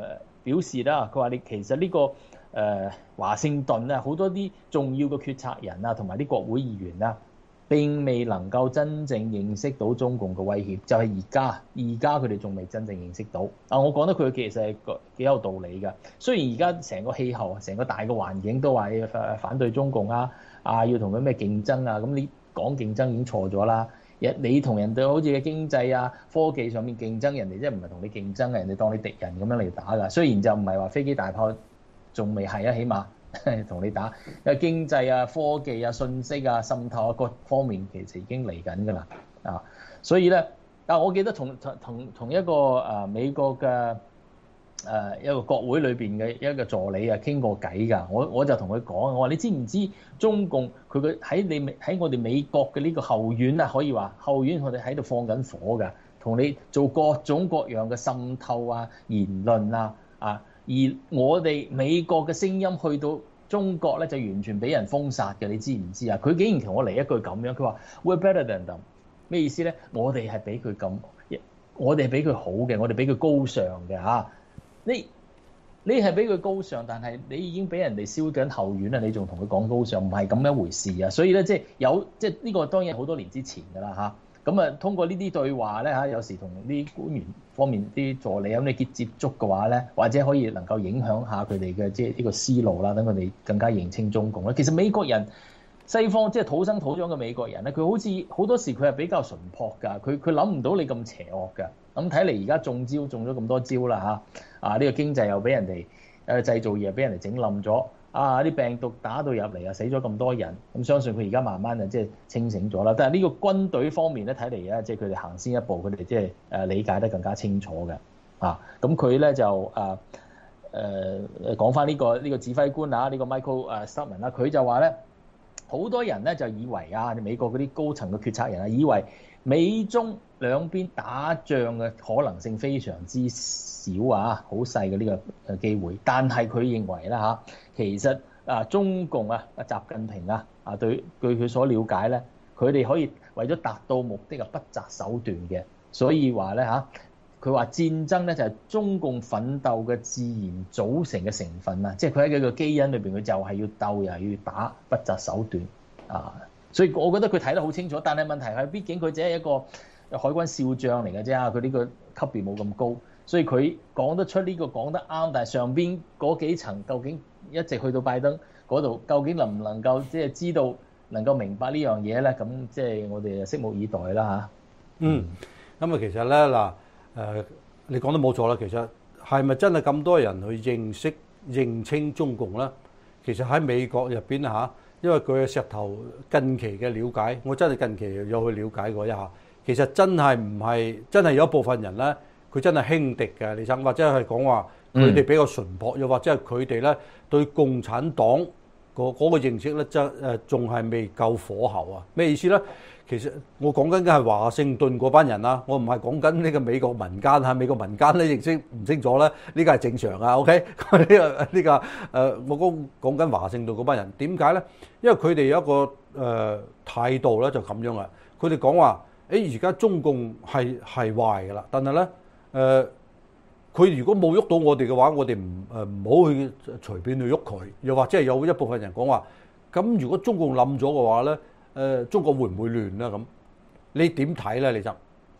B: 表示啦，佢話你其實呢個華盛頓啊，好多啲重要嘅決策人啊，同埋啲國會議員啊，並未能夠真正認識到中共嘅威脅，就係而家佢哋仲未真正認識到。我講得佢其實係幾有道理㗎。雖然而家成個氣候、成個大嘅環境都話反對中共啊，要同佢咩競爭啊，咁你講競爭已經錯咗啦。你同人哋好似嘅經濟啊、科技上面競爭，人哋即係唔係同你競爭嘅，人哋當你敵人咁樣嚟打㗎。雖然就唔係話飛機大炮，仲未係啊，起碼同你打。因為經濟啊、科技啊、信息啊、滲透啊各方面其實已經嚟緊㗎啦。所以咧，我記得同一個美國嘅一個國會裏邊嘅一個助理傾過偈㗎。我就同佢講，我話你知唔知中共佢嘅喺我哋美國嘅呢個後院啊，可以話後院我哋喺度放緊火㗎，同你做各種各樣嘅滲透啊、言論啊。而我哋美國嘅聲音去到中國咧，就完全俾人封殺嘅，你知唔知啊？佢竟然同我嚟一句咁樣，佢話 We're better than them， 咩意思咧？我哋係比佢好嘅，我哋比佢高尚嘅嚇。你係比佢高尚，但係你已經俾人哋燒緊後院啦，你仲同佢講高尚，唔係咁一回事啊！所以咧，即係呢個當然好多年之前㗎啦嚇。咁通過呢啲對話咧有時同啲官員方面啲助理咁你結接觸嘅話咧，或者可以能夠影響下佢哋嘅即係呢個思路啦，等佢哋更加認清中共咧。其實美國人西方即係土生土長嘅美國人咧，佢好似好多時佢係比較淳樸㗎，佢諗唔到你咁邪惡㗎。咁睇嚟而家中咗咁多招啦嚇，呢個經濟又俾人哋製造業又俾人哋整冧咗。啲病毒打到入嚟啊，死咗咁多人，咁相信佢而家慢慢即係清醒咗啦。但係呢個軍隊方面咧，睇嚟咧，即係佢哋行先一步，佢哋即係理解得更加清楚嘅。咁佢咧就講翻呢個指揮官呢個 Michael Stutzman 啦，佢就話咧，好多人咧就以為美國嗰啲高層嘅決策人以為美中兩邊打仗嘅可能性非常之少好細嘅呢個機會。但係佢認為啦其實中共習近平據佢所了解咧，佢哋可以為咗達到目的不擇手段嘅。所以話咧佢話戰爭咧就係中共奮鬥嘅自然組成嘅成分啊，即係佢喺佢個基因裏邊，佢就係要鬥又係要打，不擇手段所以我覺得佢睇得好清楚，但係問題係，畢竟佢只係一個海軍少將嚟嘅啫，佢呢個級別冇咁高，所以佢講得出呢個講得啱，但係上邊嗰幾層究竟一直去到拜登嗰度，究竟能唔能夠即係知道能夠明白呢樣嘢咧？咁即係我哋拭目以待啦嚇。
A: 咁其實咧你講得冇錯啦。其實係咪真係咁多人去認清中共咧？其實喺美國入邊因為佢嘅石頭近期嘅了解，我真係近期有去了解過一下。其實真係唔係真係有一部分人咧，佢真係輕敵嘅，李生，或者係講話佢哋比較淳樸，又或者係佢哋咧對共產黨嗰個認識咧，仲係未夠火候啊！咩意思咧？其實我講緊嘅係華盛頓嗰班人啦，我唔係講緊呢個美國民間嚇，美國民間咧認識唔清楚咧，呢個係正常啊。OK， 我講緊華盛頓嗰班人點解咧？因為佢哋有一個態度咧就咁樣啊，佢哋講話而家中共係壞㗎啦，但係咧佢如果冇喐到我哋嘅話，我哋唔好去隨便去喐佢。又或者係有一部分人講話，咁如果中共冧咗嘅話咧，中國會唔會亂咧？咁你點睇咧？你就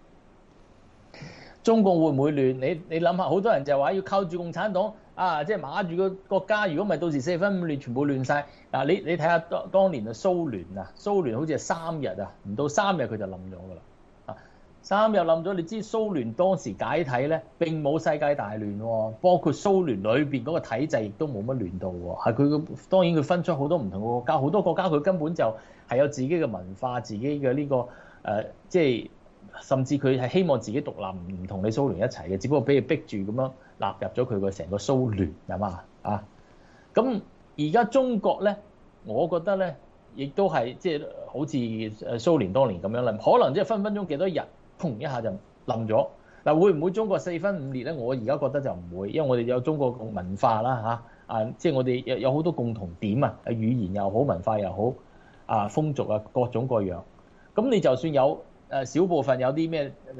B: 中共會唔會亂？你諗下，好多人就話要靠住共產黨即係馬住個國家。如果唔係，到時四分五裂，全部亂晒。你睇下當年嘅蘇聯蘇聯好似係3日唔到3日佢就冧咗㗎啦。3日冧咗，你知蘇聯當時解體咧，並冇世界大亂喎，包括蘇聯裏邊嗰個體制亦都冇乜亂到喎。係佢當然佢分出好多唔同嘅國家，好多國家佢根本就係有自己嘅文化、自己嘅呢個即係甚至佢係希望自己獨立，唔同你蘇聯一齊嘅，只不過俾佢逼住咁樣納入咗佢個成個蘇聯係嘛咁而家中國咧，我覺得咧，亦都係即係好似蘇聯當年咁樣啦，可能即係分分鐘幾多日。砰一下就冧咗。會唔會中國4分5裂咧？我而家覺得就唔會，因為我哋有中國文化啦即係我哋有好多共同點語言又好，文化又好風俗各種各樣。咁你就算有少部分有啲咩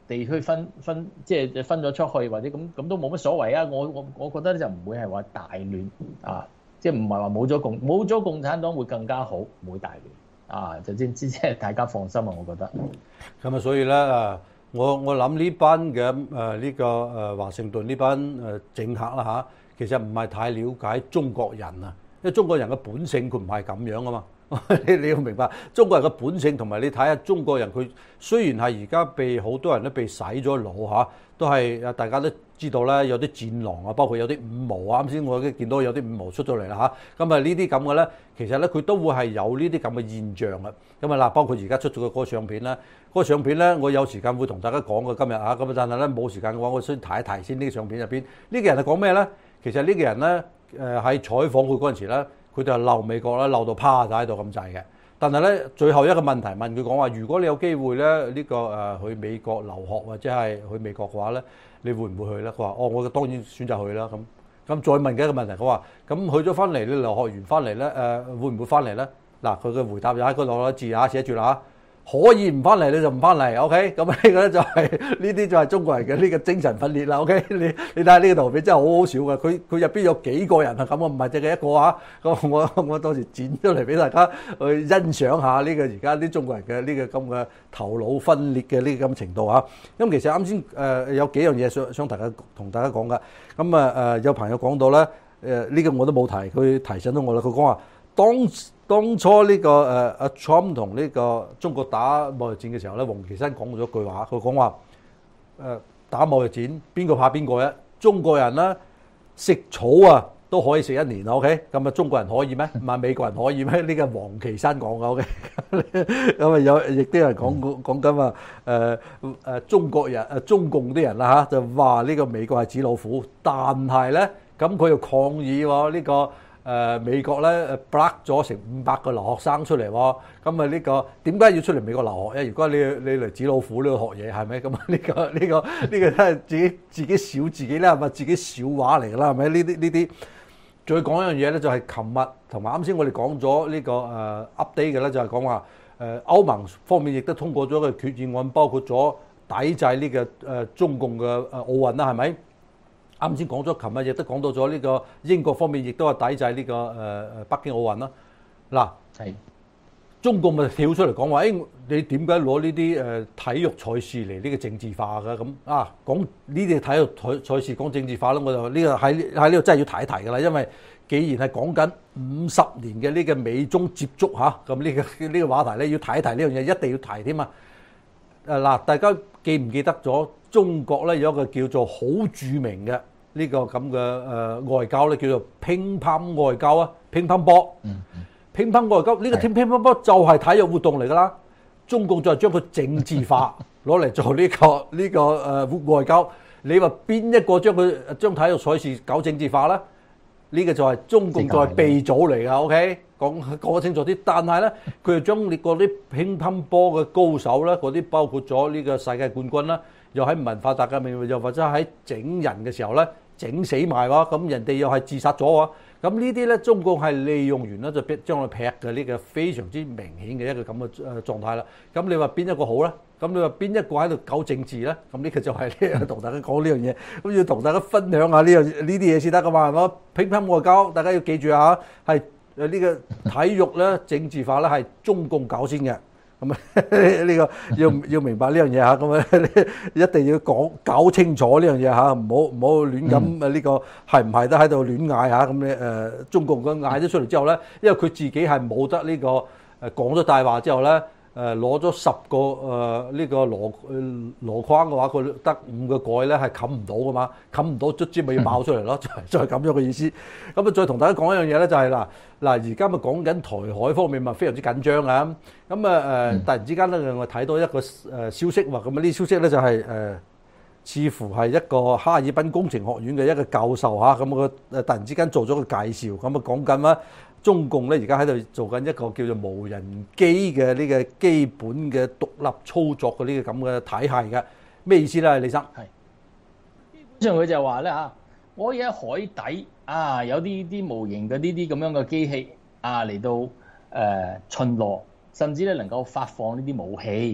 B: 地區即係分咗出去，或者咁都冇乜所謂啊！我覺得就唔會係話大亂啊，即係唔係話冇咗共產黨會更加好，唔會大亂啊！就即係大家放心啊！我覺得。
A: 咁啊，所以咧我諗呢班嘅呢個華盛頓呢班政客啦嚇，其實唔係太了解中國人啊，因為中國人嘅本性佢唔係咁樣啊嘛。你要明白中國人嘅本性，同埋你睇下中國人佢雖然係而家被好多人都被洗咗腦嚇，都係大家都知道咧，有啲戰狼啊，包括有啲五毛啊，啱先我都見到有啲五毛出咗嚟啦嚇。咁啊呢啲咁嘅咧，其實咧佢都會係有呢啲咁嘅現象嘅。咁啊嗱，包括而家出咗個相片啦，嗰個相片咧，我有時間會同大家講嘅今日啊。咁但係咧冇時間嘅話，我先提一提先呢個相片入邊呢個人係講咩咧？其實呢個人咧喺採訪佢嗰陣時咧。佢就係鬧美國啦，鬧到趴晒喺度咁滯嘅。但係咧，最後一個問題問佢講話：如果你有機會咧，呢個去美國留學或者係去美國嘅話咧，你會唔會去咧？佢話：哦，我當然選擇去啦。咁再問嘅一個問題，佢話：咁去咗翻嚟，你留學完翻嚟咧，會唔會翻嚟咧？嗱，佢嘅回答就喺嗰度字寫住啦嚇。可以唔翻嚟你就唔翻嚟 ，OK？ 咁呢個咧就係呢啲就係中國人嘅呢個精神分裂啦 ，OK？ 你睇下呢個圖片真係好好笑嘅，佢入邊有幾個人係咁啊，唔係淨係一個啊。咁我當時剪出嚟俾大家去欣賞下呢個而家啲中國人嘅呢個咁嘅頭腦分裂嘅呢個咁程度啊。咁其實啱先有幾樣嘢想同大家講㗎。咁有朋友講到咧呢個我都冇提，佢提醒到我啦。佢講話當初呢個阿 Trump 同呢個中國打貿易戰嘅時候咧，王岐山講咗句話，佢講話打貿易戰邊個怕邊個啫？中國人咧食草啊都可以食一年 ，OK？ 咁啊中國人可以咩？唔係美國人可以咩？呢個王岐山講嘅 ，OK？ 咁啊亦都有人講緊話中國人中共啲人啦嚇，就話呢個美國係紙老虎，但係咧咁佢又抗議喎呢個。美國咧 block 咗成500個留學生出嚟喎，咁啊呢個點解要出嚟美國留學咧？如果你嚟紙老虎呢度學嘢係咪？咁啊呢個真係自己笑自己啦，係咪自己笑話嚟㗎啦？係咪？呢啲再講一樣嘢咧，就係琴日同埋啱先我哋講咗呢個update 嘅咧，就係講話歐盟方面亦都通過咗個決議案，包括咗抵制呢個中共嘅奧運啦，係咪？啱先講咗，琴日亦都講到咗呢個英國方面亦都係抵制呢個北京奧運啦。嗱，係中共咪跳出嚟講話，你點解攞呢啲體育賽事嚟呢個政治化嘅？咁啊，講呢啲體育賽事講政治化啦，我就呢個喺呢度真係要提一提㗎啦。因為既然係講緊50年嘅呢個美中接觸嚇，咁呢個話題咧要提一提呢樣嘢，一定要提添啊！嗱，大家記唔記得咗中國咧有一個叫做好著名嘅呢個咁嘅外交咧，叫做乒乓外交啊，乒乓波。乒乓外交呢個乒乓波就係體育活動嚟㗎啦。中共就係將佢政治化，攞嚟做呢個外交。你話邊一個將體育賽事搞政治化咧？呢個就係中共在鼻祖嚟㗎 ，OK？ 講清楚啲。但係咧，佢又將你嗰啲乒乓波嘅高手咧，嗰啲包括咗呢個世界冠軍啦，又喺文化大革命，又或者喺整人嘅時候咧，整死埋喎。咁人哋又係自殺咗喎。咁呢啲咧，中共係利用完咧，就將佢劈嘅呢個非常之明顯嘅一個咁嘅狀態啦。咁你話邊一個好咧？咁你話邊一個喺度搞政治咧？咁呢個就係同大家講呢樣嘢，咁要同大家分享下呢啲嘢先得噶嘛，係嘛？乒乓外交，大家要記住下，係呢個體育咧政治化咧係中共搞先嘅，咁啊呢個要明白呢樣嘢嚇，咁啊一定要搞清楚呢樣嘢嚇，唔好亂咁呢個係唔係都喺度亂嗌嚇，咁咧中共佢嗌咗出嚟之後咧，因為佢自己係冇得呢個講咗大話之後咧。攞咗10個呢個籮筐嘅話，佢得5個蓋咧係冚唔到噶嘛，冚唔到卒之咪要爆出嚟咯，就係咁樣嘅意思。咁啊，再同大家講一樣嘢咧，就係嗱，而家咪講緊台海方面咪非常之緊張啊。咁啊突然之間咧，我睇到一個消息話，咁啊呢消息咧就係似乎係一個哈爾濱工程學院嘅一個教授嚇，咁佢突然之間做咗個介紹，咁啊講緊啦。中共咧而家喺度做緊一個叫做無人機嘅呢個基本嘅獨立操作嘅呢個咁嘅體系嘅，咩意思咧，李生？係基本上佢就話咧嚇，我而喺海底啊有啲模型嘅呢啲咁樣嘅機器啊嚟到巡邏，甚至咧能夠發放呢啲武器咁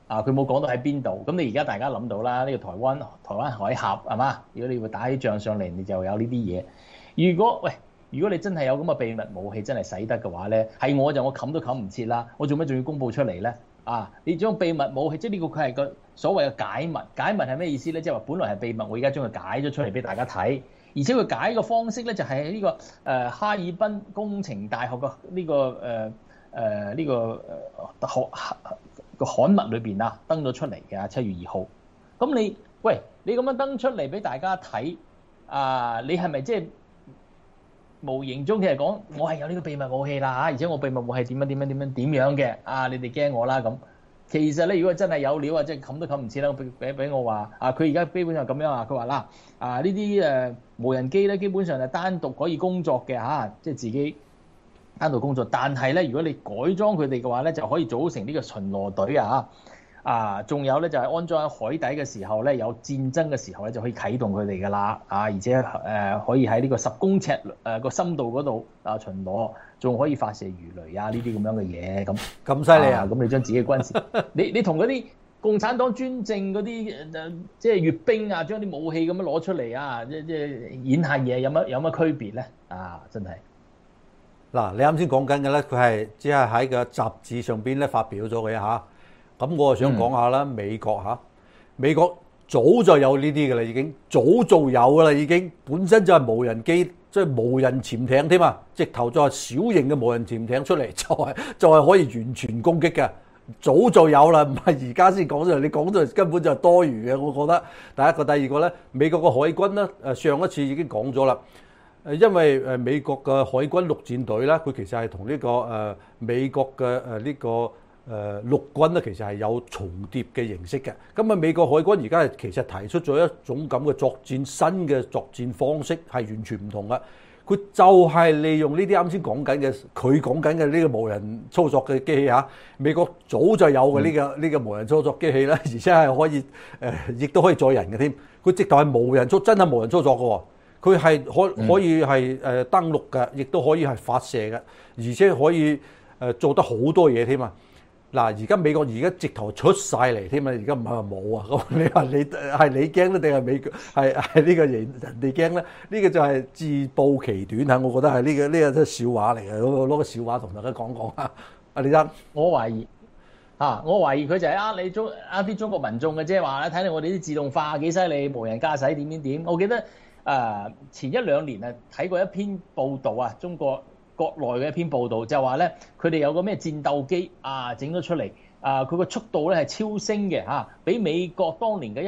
B: 佢冇講到喺邊度。咁你而家大家諗到啦，呢個台灣海峽係嘛？如果你會打起仗上嚟，你就有呢啲嘢。如果你真係有咁嘅秘密武器，真係使得嘅話咧，係我冚都冚唔切啦。我做咩仲要公佈出嚟咧？你將秘密武器，即係呢個佢係個所謂嘅解密。解密係咩意思咧？即係話本來係秘密，我而家將佢解咗出嚟俾大家睇。而且佢解嘅方式咧，就係喺呢個哈爾濱工程大學嘅呢個個刊物裏邊啊，登咗出嚟嘅7月2號。咁你咁樣登出嚟俾大家睇你係咪即係無形中其實講我係有呢個秘密武器啦而且我秘密武器點樣嘅你哋驚我啦咁。其實咧，如果真係有料即係冚都冚唔切啦。俾我話佢而家基本上咁樣佢話啦呢啲無人機咧，基本上係單獨可以工作嘅即係自己單獨工作。但係咧，如果你改裝佢哋嘅話咧，就可以組成呢個巡邏隊仲有咧就係安裝喺海底嘅時候咧，有戰爭嘅時候咧就可以啟動佢哋噶啦而且可以喺呢個10公尺個深度嗰度巡邏，仲可以發射魚雷呢啲咁樣嘅嘢
A: 咁犀利
B: 咁你將自己嘅軍事，你同嗰啲共產黨專政嗰啲即係閱兵將啲武器咁樣攞出嚟即係演下嘢，有乜區別咧？真係
A: 嗱，你啱先講緊嘅咧，佢係只係喺個雜誌上邊咧發表咗嘅咁我就想講下啦，美國早就有呢啲嘅啦，已經早就有嘅啦，已經本身就係無人機，即係無人潛艇添直頭就係小型嘅無人潛艇出嚟，就係可以完全攻擊嘅，早就有啦，唔係而家先講出嚟。你講出嚟根本就係多餘嘅，我覺得。第一個，第二個咧，美國嘅海軍咧，上一次已經講咗啦，因為美國嘅海軍陸戰隊咧，佢其實係同呢個美國嘅呢個陸軍咧，其實係有重疊嘅形式嘅。咁美國海軍而家係其實提出咗一種咁嘅作戰新嘅作戰方式，係完全唔同嘅。佢就係利用呢啲啱先講緊嘅，佢講緊嘅呢個無人操作嘅機器美國早就有嘅呢個無人操作機器啦，而且係可以亦都可以載人嘅添。佢直頭係真係無人操作嘅。佢係可以係登陸嘅，亦都可以係發射嘅，而且可以做得好多嘢添嗱，而家美國而家直頭出晒嚟添而家唔係話冇咁你話你驚咧，定係美國係呢個人哋驚咧？呢個就係自暴其短我覺得係呢個真係笑話嚟嘅。攞個笑話同大家講講李生，
B: 我懷疑佢就係啲中國民眾嘅啫，話咧睇到我哋啲自動化幾犀利，無人駕駛點。我記得前1-2年睇過一篇報道中國國內嘅一篇報道，就話咧佢哋有個咩戰鬥機整咗出嚟佢個速度咧係超聲嘅比美國當年嘅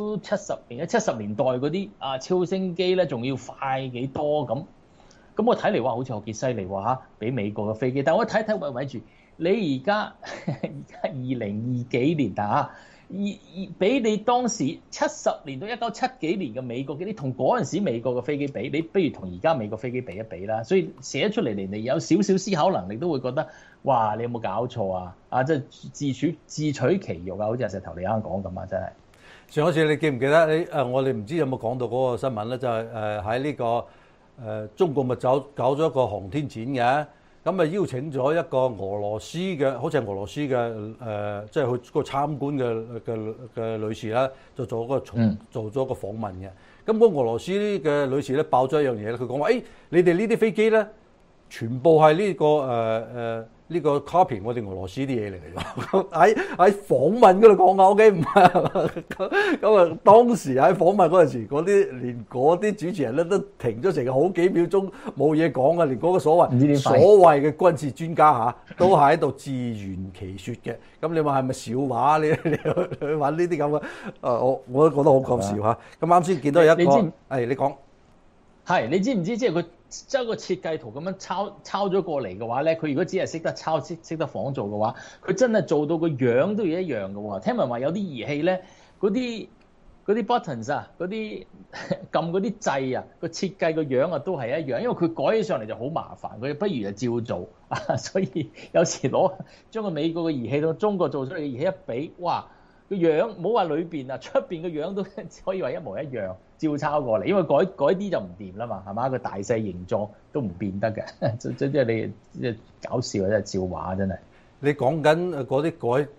B: 70年代嗰啲超聲機咧仲要快幾多咁。我睇嚟好似好幾犀利比美國嘅飛機。但我睇咪住，你而家2020幾年比你當時70年到1970幾年嘅美國機，你同嗰陣時美國嘅飛機比，你不如同而家美國飛機比一比啦。所以寫出嚟你有少少思考能力，都會覺得哇，你有冇搞錯即係自取其辱好似阿石頭你啱講咁真係。
A: 上一次你記唔記得我哋唔知有冇講到嗰個新聞咧？就係喺呢個中國咪搞咗一個航天展嘅。咁邀請咗一個俄羅斯嘅，好似係俄羅斯嘅即係去個參觀嘅女士啦，就做咗個訪問嘅。咁嗰俄羅斯嘅女士咧爆咗一樣嘢咧，佢講話：你哋呢啲飛機咧，全部係呢個 copy 我哋俄羅斯啲嘢嚟嘅。喺訪問嗰度講，OK 唔係咁當時喺訪問嗰陣時，連嗰啲主持人咧都停咗成好幾秒鐘冇嘢講連嗰個所謂嘅軍事專家都係喺度自圓其說嘅。咁你話係咪笑話？你去揾呢啲咁嘅我都覺得好搞笑咁啱先見到有一個你講
B: 你知唔知即係佢將個設計圖咁樣抄咗過嚟嘅話咧，佢如果只係識得抄識得仿造嘅話，佢真係做到個樣都要一樣嘅喎。聽聞話有啲儀器咧，嗰啲 buttons 嗰啲撳嗰啲掣個設計個樣都係一樣，因為佢改起上嚟就好麻煩，佢不如就照做所以有時將個美國嘅儀器同中國做出嚟嘅儀器一比，哇！個樣唔好話裏邊出邊個樣都可以話一模一樣，照抄過嚟，因為改啲就唔掂啦嘛，係嘛？個大細形狀都唔變得嘅，即係你搞笑真係笑話真係。
A: 你講緊嗰啲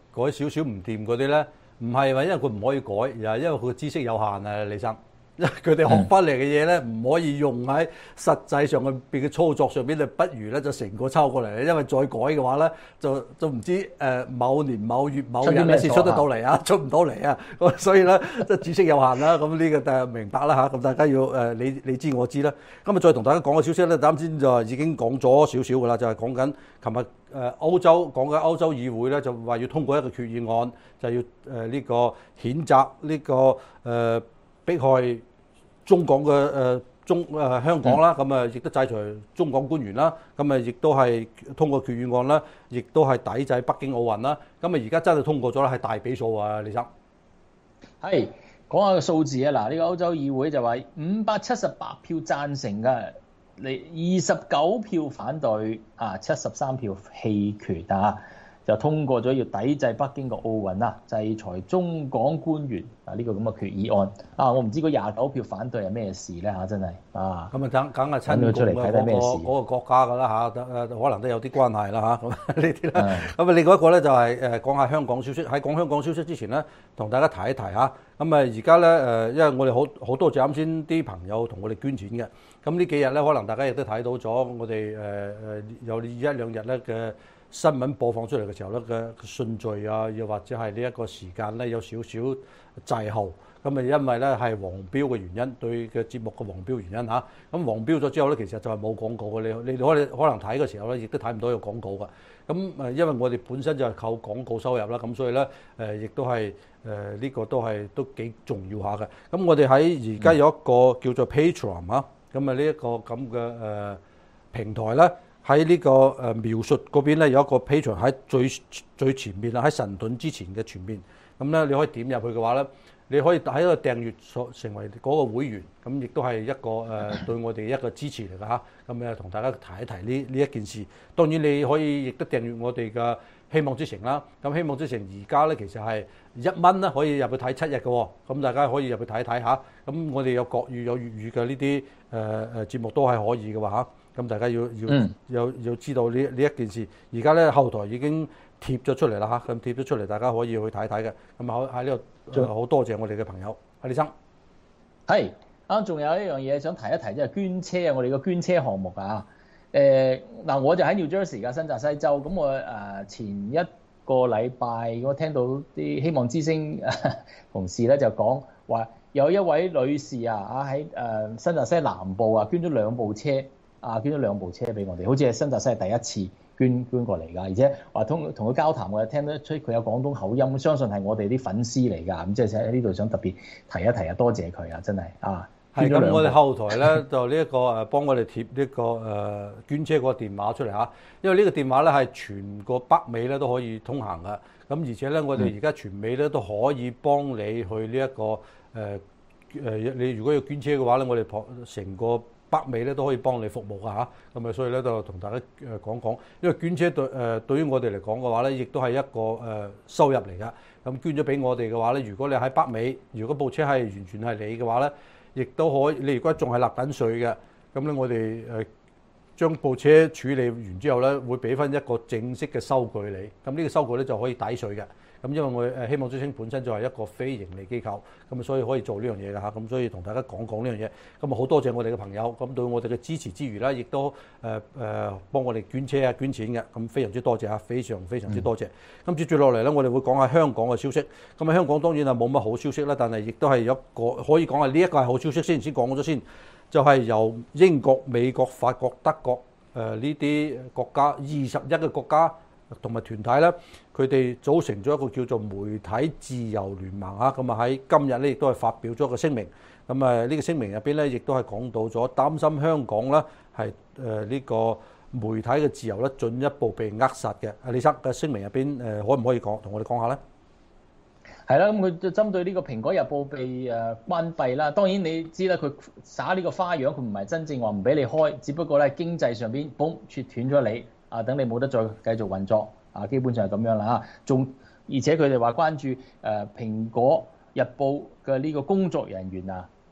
A: 改少少唔掂嗰啲咧，唔係話因為佢唔可以改，而係因為佢知識有限啊，李生。因為佢哋學翻嚟嘅嘢咧，唔可以用喺實際上嘅邊嘅操作上邊，你不如咧就成個抄過嚟，因為再改嘅話咧，就唔知某年某月某日咧先出得到嚟啊，出唔到嚟啊，所以咧即係知識有限啦。咁呢個就明白啦嚇。咁大家要你知我知啦。咁啊再同大家講個消息咧，啱先就已經講咗少少㗎啦，就係講緊琴日歐洲講緊歐洲議會咧就話要通過一個決議案，就要呢個譴責呢個迫害中港嘅香港啦，咁亦都制裁中港官員啦，咁亦都係通過決議案啦，亦都係抵制北京奧運啦。咁而家真係通過咗啦，係大比數啊，李生。
B: 係講下個數字啊，嗱，呢個歐洲議會就話578票贊成嘅，你29票反對啊，73票棄權啊。就通過咗要抵制北京嘅奧運啦，制裁中港官員啊，呢個咁嘅決議案啊，我唔知嗰29票反對係咩事咧嚇，真係啊，
A: 咁啊梗係親共嘅嗰個國家㗎啦嚇，可能都有啲關係啦嚇，咁呢啲啦。咁啊另外一個咧就係講下香港消息。喺講香港消息之前咧，同大家提一提嚇。咁而家咧因為我哋好多謝啱先啲朋友同我哋捐錢嘅。咁呢幾日咧，可能大家亦都睇到咗我哋有一兩日咧嘅新聞播放出嚟嘅時候咧嘅順序啊，又或者係呢一個時間咧有少少滯後，咁因為咧係黃標嘅原因，對嘅節目嘅黃標原因嚇。咁黃標咗之後咧，其實就係冇廣告嘅，你可能睇嘅時候咧，亦都睇唔到有廣告嘅。咁因為我哋本身就係靠廣告收入啦，咁所以咧亦都係呢個都幾重要下嘅。咁我哋喺而家有一個叫做 Patreon 啊，咁呢一個咁嘅平台咧。喺呢個描述嗰邊咧有一個 Patreon 喺最前面啦，喺神盾之前嘅前面。咁咧你可以點入去嘅話咧，你可以喺度訂閱成為嗰個會員，咁亦都係一個對我哋一個支持嚟㗎嚇。咁同大家提一提呢一件事。當然你可以亦都訂閱我哋嘅希望之城啦。咁希望之城而家咧其實係1蚊啦，可以入去睇7日嘅喎。咁大家可以入去睇睇下。咁我哋有國語有粵語嘅呢啲節目都係可以嘅話嚇。咁大家要知道呢一件事，而家咧後台已經貼咗出嚟啦嚇，咁貼咗出嚟，大家可以去睇睇嘅。咁喺呢度好多謝我哋嘅朋友，阿李生。
B: 係啊，仲有一樣嘢想提一提，即係捐車啊！我哋個捐車項目啊，嗱，我就喺 New Jersey 嘅新澤西州，咁我前一個禮拜我聽到啲希望之星同事咧就講話，有一位女士啊喺新澤西南部啊捐咗2部車。捐咗2部車俾我哋，好似係新澤西係第一次捐過嚟㗎，而且話同佢交談，我又聽得出佢有廣東口音，相信係我哋啲粉絲嚟㗎，咁即係喺呢度想特別提一提啊，多謝佢啊，真係啊！
A: 係咁，我哋後台咧就呢一個幫我哋貼呢個捐車個電話出嚟嚇，因為呢個電話咧係全個北美咧都可以通行㗎，咁而且咧我哋而家全美咧都可以幫你去呢一個你如果要捐車嘅話咧，我哋成個北美咧都可以幫你服務㗎嚇，咁所以咧就同大家講講，因為捐車對於我哋嚟講嘅話咧，亦都係一個收入嚟㗎。咁捐咗俾我哋嘅話咧，如果你喺北美，如果部車係完全係你嘅話咧，亦都可以。你如果仲係納緊稅嘅，咁咧我哋將部車處理完之後咧，會俾翻一個正式嘅收據你。咁呢個收據咧就可以抵稅嘅。咁因為我希望之星本身就係一個非盈利機構，咁所以可以做呢樣嘢㗎嚇，咁所以同大家講講呢樣嘢。咁好多謝我哋嘅朋友，咁對我哋嘅支持之餘啦，亦都幫我哋捐車啊捐錢嘅，咁非常之多謝嚇，非常非常之多謝。咁接住落嚟咧，我哋會講下香港嘅消息。咁香港當然係冇乜好消息啦，但係亦都係一個可以講係呢一個係好消息先講咗先，就係由英國、美國、法國、德國呢啲國家21個國家同埋團體咧，佢哋組成咗一個叫做媒體自由聯盟啊，咁喺今日咧亦都係發表咗一個聲明。咁呢個聲明入邊咧，亦都係講到咗擔心香港咧係呢個媒體嘅自由咧進一步被扼殺嘅。阿李生嘅聲明入邊可唔可以同我哋講下咧？
B: 係啦，咁佢就針對呢個《蘋果日報》被關閉啦。當然你知啦，佢耍呢個花樣，佢唔係真正話唔俾你開，只不過咧經濟上邊嘣切斷咗你啊，等你冇得再繼續運作啊，基本上係咁樣啦嚇。而且佢哋話關注《蘋果日報》嘅呢個工作人員啊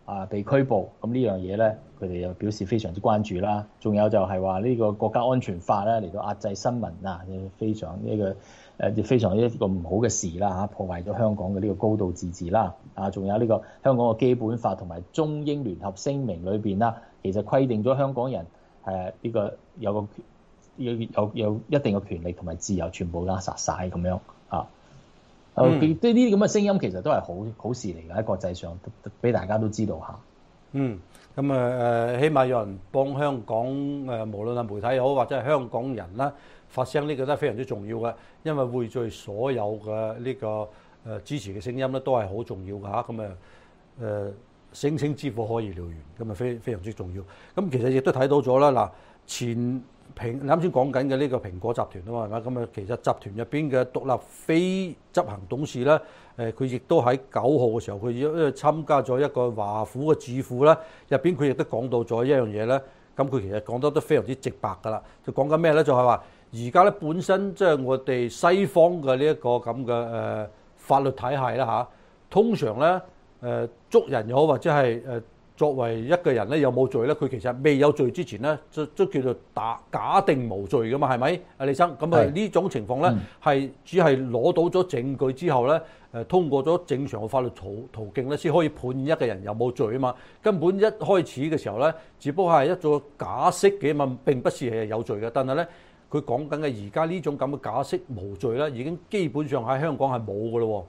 B: 被拘捕，咁呢樣嘢咧，佢哋又表示非常之關注啦。仲有就係話呢個國家安全法咧嚟到壓制新聞啊，非常呢個非常一個唔好嘅事啦嚇，破壞咗香港嘅呢個高度自治啦。仲有呢個香港嘅基本法同埋中英聯合聲明裏邊啦，其實規定咗香港人呢個有一定嘅權利同埋自由，全部扼殺晒咁樣啊。呢啲咁嘅聲音其實都係好事嚟嘅，喺國際上俾大家都知道下。
A: 咁起碼有人幫香港無論係媒體好或者係香港人啦發聲，呢個都係非常之重要嘅，因為匯聚所有嘅呢個支持嘅聲音咧都係好重要嘅嚇。咁星星之火可以燎原，咁啊非常之重要。咁其實亦都睇到咗啦，嗱你啱先講緊嘅呢個蘋果集團啊嘛，係嘛？咁其實集團入邊嘅獨立非執行董事咧，佢亦都喺9號嘅時候，佢因為參加咗一個華府嘅智庫咧，入邊佢亦都講到咗一樣嘢咧。咁佢其實講得都非常之直白㗎啦。就講緊咩咧？就係話而家咧本身即係我哋西方嘅呢一個咁嘅法律體系啦嚇，通常咧捉人又好或者係作為一個人咧有冇罪咧，佢其實未有罪之前咧，都叫做假定無罪噶嘛，係咪？阿李生，咁呢種情況咧係只係攞到咗證據之後咧，通過咗正常嘅法律途徑咧，先可以判一個人有冇罪啊嘛。根本一開始嘅時候咧，只不過係一個假釋嘅嘛，並不是係有罪嘅。但係咧，佢講緊嘅而家呢種咁嘅假釋無罪咧，已經基本上喺香港係冇噶咯。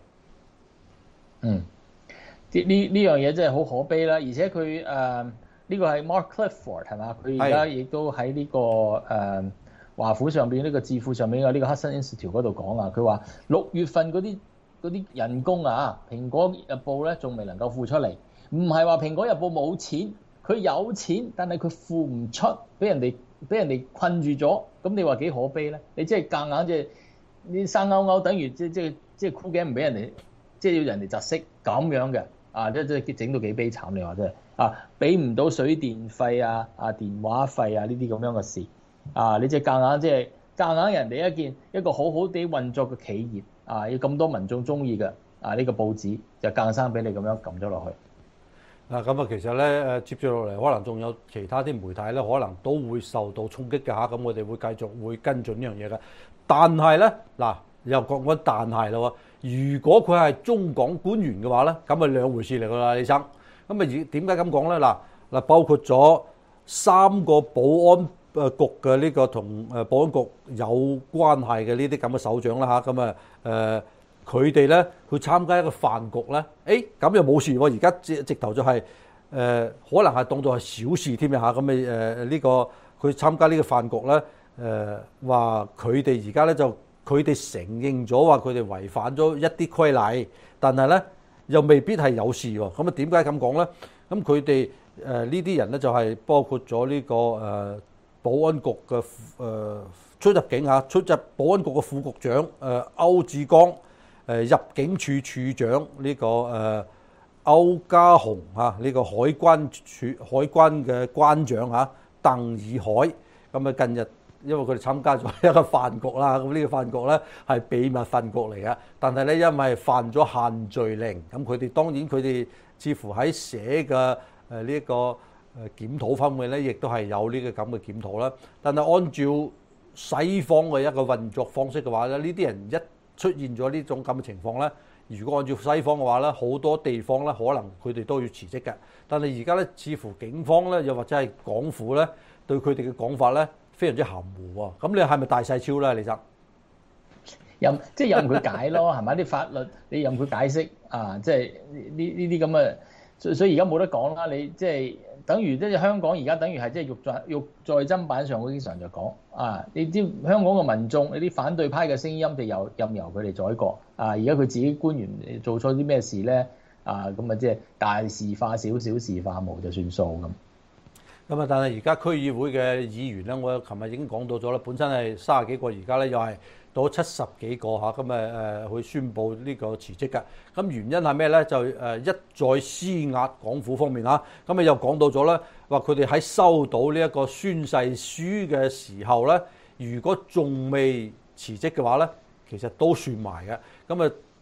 B: 呢樣嘢真係好可悲啦，而且佢呢個係 Mark Clifford 係嘛？佢而家亦都喺呢個華府上邊呢個智庫上面嘅呢個 Hudson Institute 嗰度講啊，佢話6月份嗰啲人工啊，蘋果日報咧仲未能夠付出嚟，唔係話蘋果日報冇錢，佢有錢，但係佢付唔出，俾人哋困住咗，咁你話幾可悲咧？你即係夾硬即係你生勾勾，等於即係箍頸唔俾人哋，即係要人哋窒息咁樣嘅。即係整到幾悲慘，你話真係俾唔到水電費電話費呢啲咁樣嘅事你即係夾硬人哋一個好好地運作嘅企業要咁多民眾中意嘅呢個報紙就硬生俾你咁樣撳咗落去
A: 咁其實咧接住落嚟可能仲有其他啲媒體咧，可能都會受到衝擊嘅嚇。咁我哋會繼續會跟進呢樣嘢嘅，但係咧又講緊但係咯喎。如果佢係中港官員嘅話咧，咁啊兩回事嚟㗎啦，李生。咁點解咁講咧？嗱，包括咗3個保安局嘅呢個同保安局有關係嘅呢啲咁嘅首長啦嚇，咁佢哋咧去參加一個飯局咧，咁又冇事喎。而家直頭就係可能係當作係小事添啊嚇。咁呢個佢參加呢個飯局咧，話佢哋而家咧就。佢哋承認咗話佢哋違反咗一啲規例，但係咧又未必係有事喎。咁點解咁講咧？咁佢哋呢啲人咧就係包括咗呢個保安局嘅出入保安局嘅副局長歐志剛，入境處處長呢個歐家雄呢個海關嘅關長鄧以海。咁近日。因為佢哋參加咗一個飯局啦，咁呢個飯局咧係秘密飯局嚟嘅，但係咧因為犯咗限聚令，咁佢哋當然佢哋似乎喺寫嘅呢個檢討方面咧，亦都係有呢個咁嘅檢討啦。但係按照西方嘅一個運作方式嘅話咧，呢啲人一出現咗呢種咁嘅情況咧，如果按照西方嘅話咧，好多地方咧可能佢哋都要辭職嘅。但係而家咧似乎警方咧又或者係港府咧對佢哋嘅講法咧，非常之含糊喎，咁你係咪大細超咧？李生，
B: 即係任佢解咯，係咪啲法律你任佢解釋即係呢啲咁嘅，所以而家冇得講啦。你即係等於即係香港而家等於係即係欲在砧板上，我經常就講你知香港嘅民眾，你啲反對派嘅聲音就任由佢哋宰割而家佢自己官員做錯啲咩事咧咁即係大事化小，小事化無就算數咁。
A: 咁但係而家區議會嘅議員咧，我琴日已經講到咗啦，本身係30幾個，而家咧又係到70幾個咁去宣布呢個辭職㗎。咁原因係咩咧？就一再施壓港府方面咁又講到咗咧，話佢哋喺收到呢一個宣誓書嘅時候咧，如果仲未辭職嘅話咧，其實都算埋嘅。咁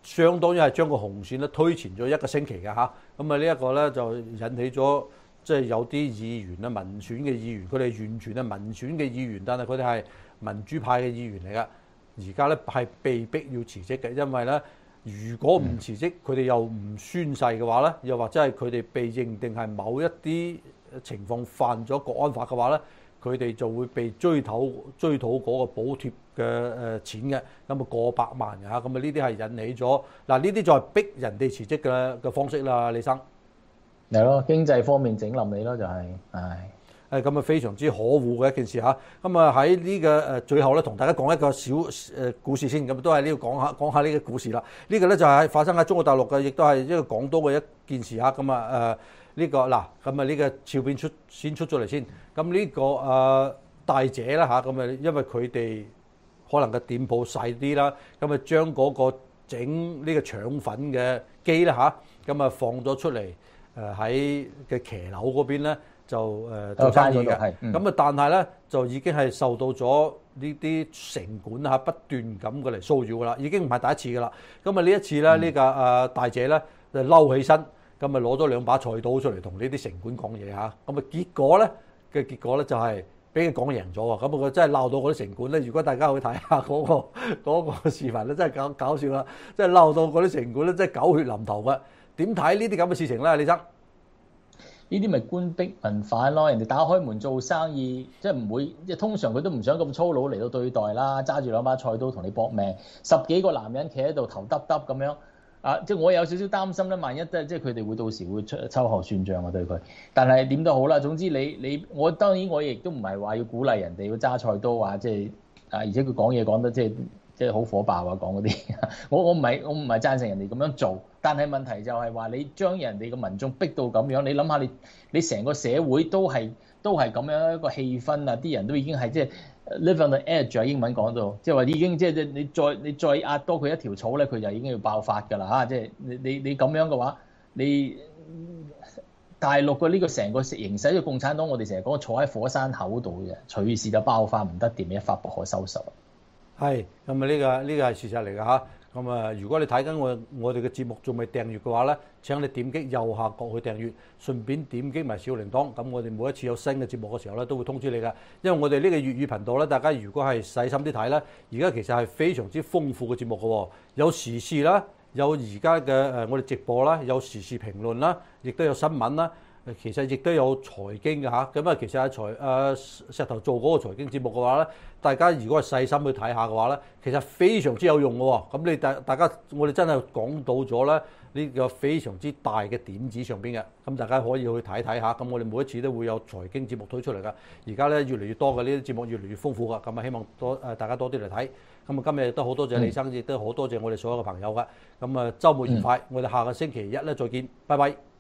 A: 相當於係將個紅線咧推前咗1個星期嘅嚇。咁啊呢一個咧就引起咗即係有啲議員咧，民選嘅議員，佢哋完全係民選嘅議員，但係佢哋係民主派嘅議員嚟㗎。而家咧係被逼要辭職嘅，因為咧如果唔辭職，佢哋又唔宣誓嘅話咧，又或者係佢哋被認定係某一啲情況犯咗國安法嘅話咧，佢哋就會被追討嗰個補貼嘅錢嘅，咁啊過百萬嘅嚇，咁啊呢啲係引起咗嗱，呢啲就係逼人哋辭職嘅方式啦，李生。
B: 係咯，經濟方面整冧你咯，就係，唉。
A: 咁啊非常之可惡嘅一件事嚇。咁啊喺呢個最後咧，同大家講一個小故事先，咁都係呢度講下呢個故事啦。呢個咧就係發生喺中國大陸嘅，亦都係一個港島嘅一件事嚇。咁啊呢個嗱，咁啊呢個照片先出咗嚟先。咁呢個大姐啦嚇，咁啊因為佢哋可能個店鋪細啲啦，咁啊將嗰個整呢個腸粉嘅機啦嚇，咁啊放咗出嚟喺嘅騎樓嗰邊咧。就做生意嘅，咁啊，但係咧就已經係受到咗呢啲城管嚇不斷咁嘅嚟騷擾㗎啦，已經唔係第一次㗎啦。咁啊呢一次咧，呢個大姐咧就嬲起身，咁啊攞咗2把菜刀出嚟同呢啲城管講嘢嚇。咁啊結果咧就係俾佢講贏咗喎。咁啊佢真係鬧到嗰啲城管咧。如果大家去睇下嗰個視頻咧，真係搞笑啦！真係鬧到嗰啲城管咧，真係狗血淋頭嘅。點睇呢啲咁嘅事情咧，李生？
B: 呢啲咪官逼民反咯，人哋打開門做生意，即係唔會，即係通常佢都唔想咁粗魯嚟到對待啦，揸住2把菜刀同你搏命，10幾個男人企喺度頭耷耷咁樣，即係我有少少擔心咧，萬一即係佢哋會到時會秋後算賬啊對佢，但係點都好啦，總之我當然我亦都唔係話要鼓勵人哋要揸菜刀啊，即係而且佢講嘢講得即係好火爆啊講嗰啲，我唔係贊成人哋咁樣做。但係問題就係話你將人哋嘅民眾逼到咁樣，你諗下你成個社會都係咁樣一個氣氛啊！啲人都已經係即係 live on the edge 啊，英文講到，即係話已經即係你再壓多佢一條草咧，佢就已經要爆發㗎啦嚇！即係你咁樣嘅話，你大陸嘅呢個成個形勢嘅共產黨，我哋成日講坐喺火山口度嘅，隨時就爆發唔得掂，一發不可收拾。係
A: 咁啊！呢個係事實嚟㗎嚇。咁啊，如果你睇緊我哋嘅節目仲未訂閱嘅話咧，請你點擊右下角去訂閱，順便點擊埋小鈴鐺。咁我哋每一次有新嘅節目嘅時候咧，都會通知你㗎。因為我哋呢個粵語頻道咧，大家如果係細心啲睇咧，而家其實係非常之豐富嘅節目㗎喎，有時事啦，有而家嘅我哋直播啦，有時事評論啦，亦都有新聞啦。其實亦都有財經嘅嚇，咁啊其實石頭做嗰個財經節目嘅話咧，大家如果係細心去睇下嘅話咧，其實非常之有用嘅喎。咁你大家我哋真係講到咗咧呢個非常之大嘅點子上邊嘅，咁大家可以去睇睇下。咁我哋每一次都會有財經節目推出嚟㗎。而家咧越嚟越多嘅呢啲節目越嚟越豐富㗎，咁啊希望大家多啲嚟睇。咁啊今日亦都好多謝李生，亦都好多謝我哋所有嘅朋友㗎。咁啊週末愉快，我哋下個星期一咧再見，拜拜。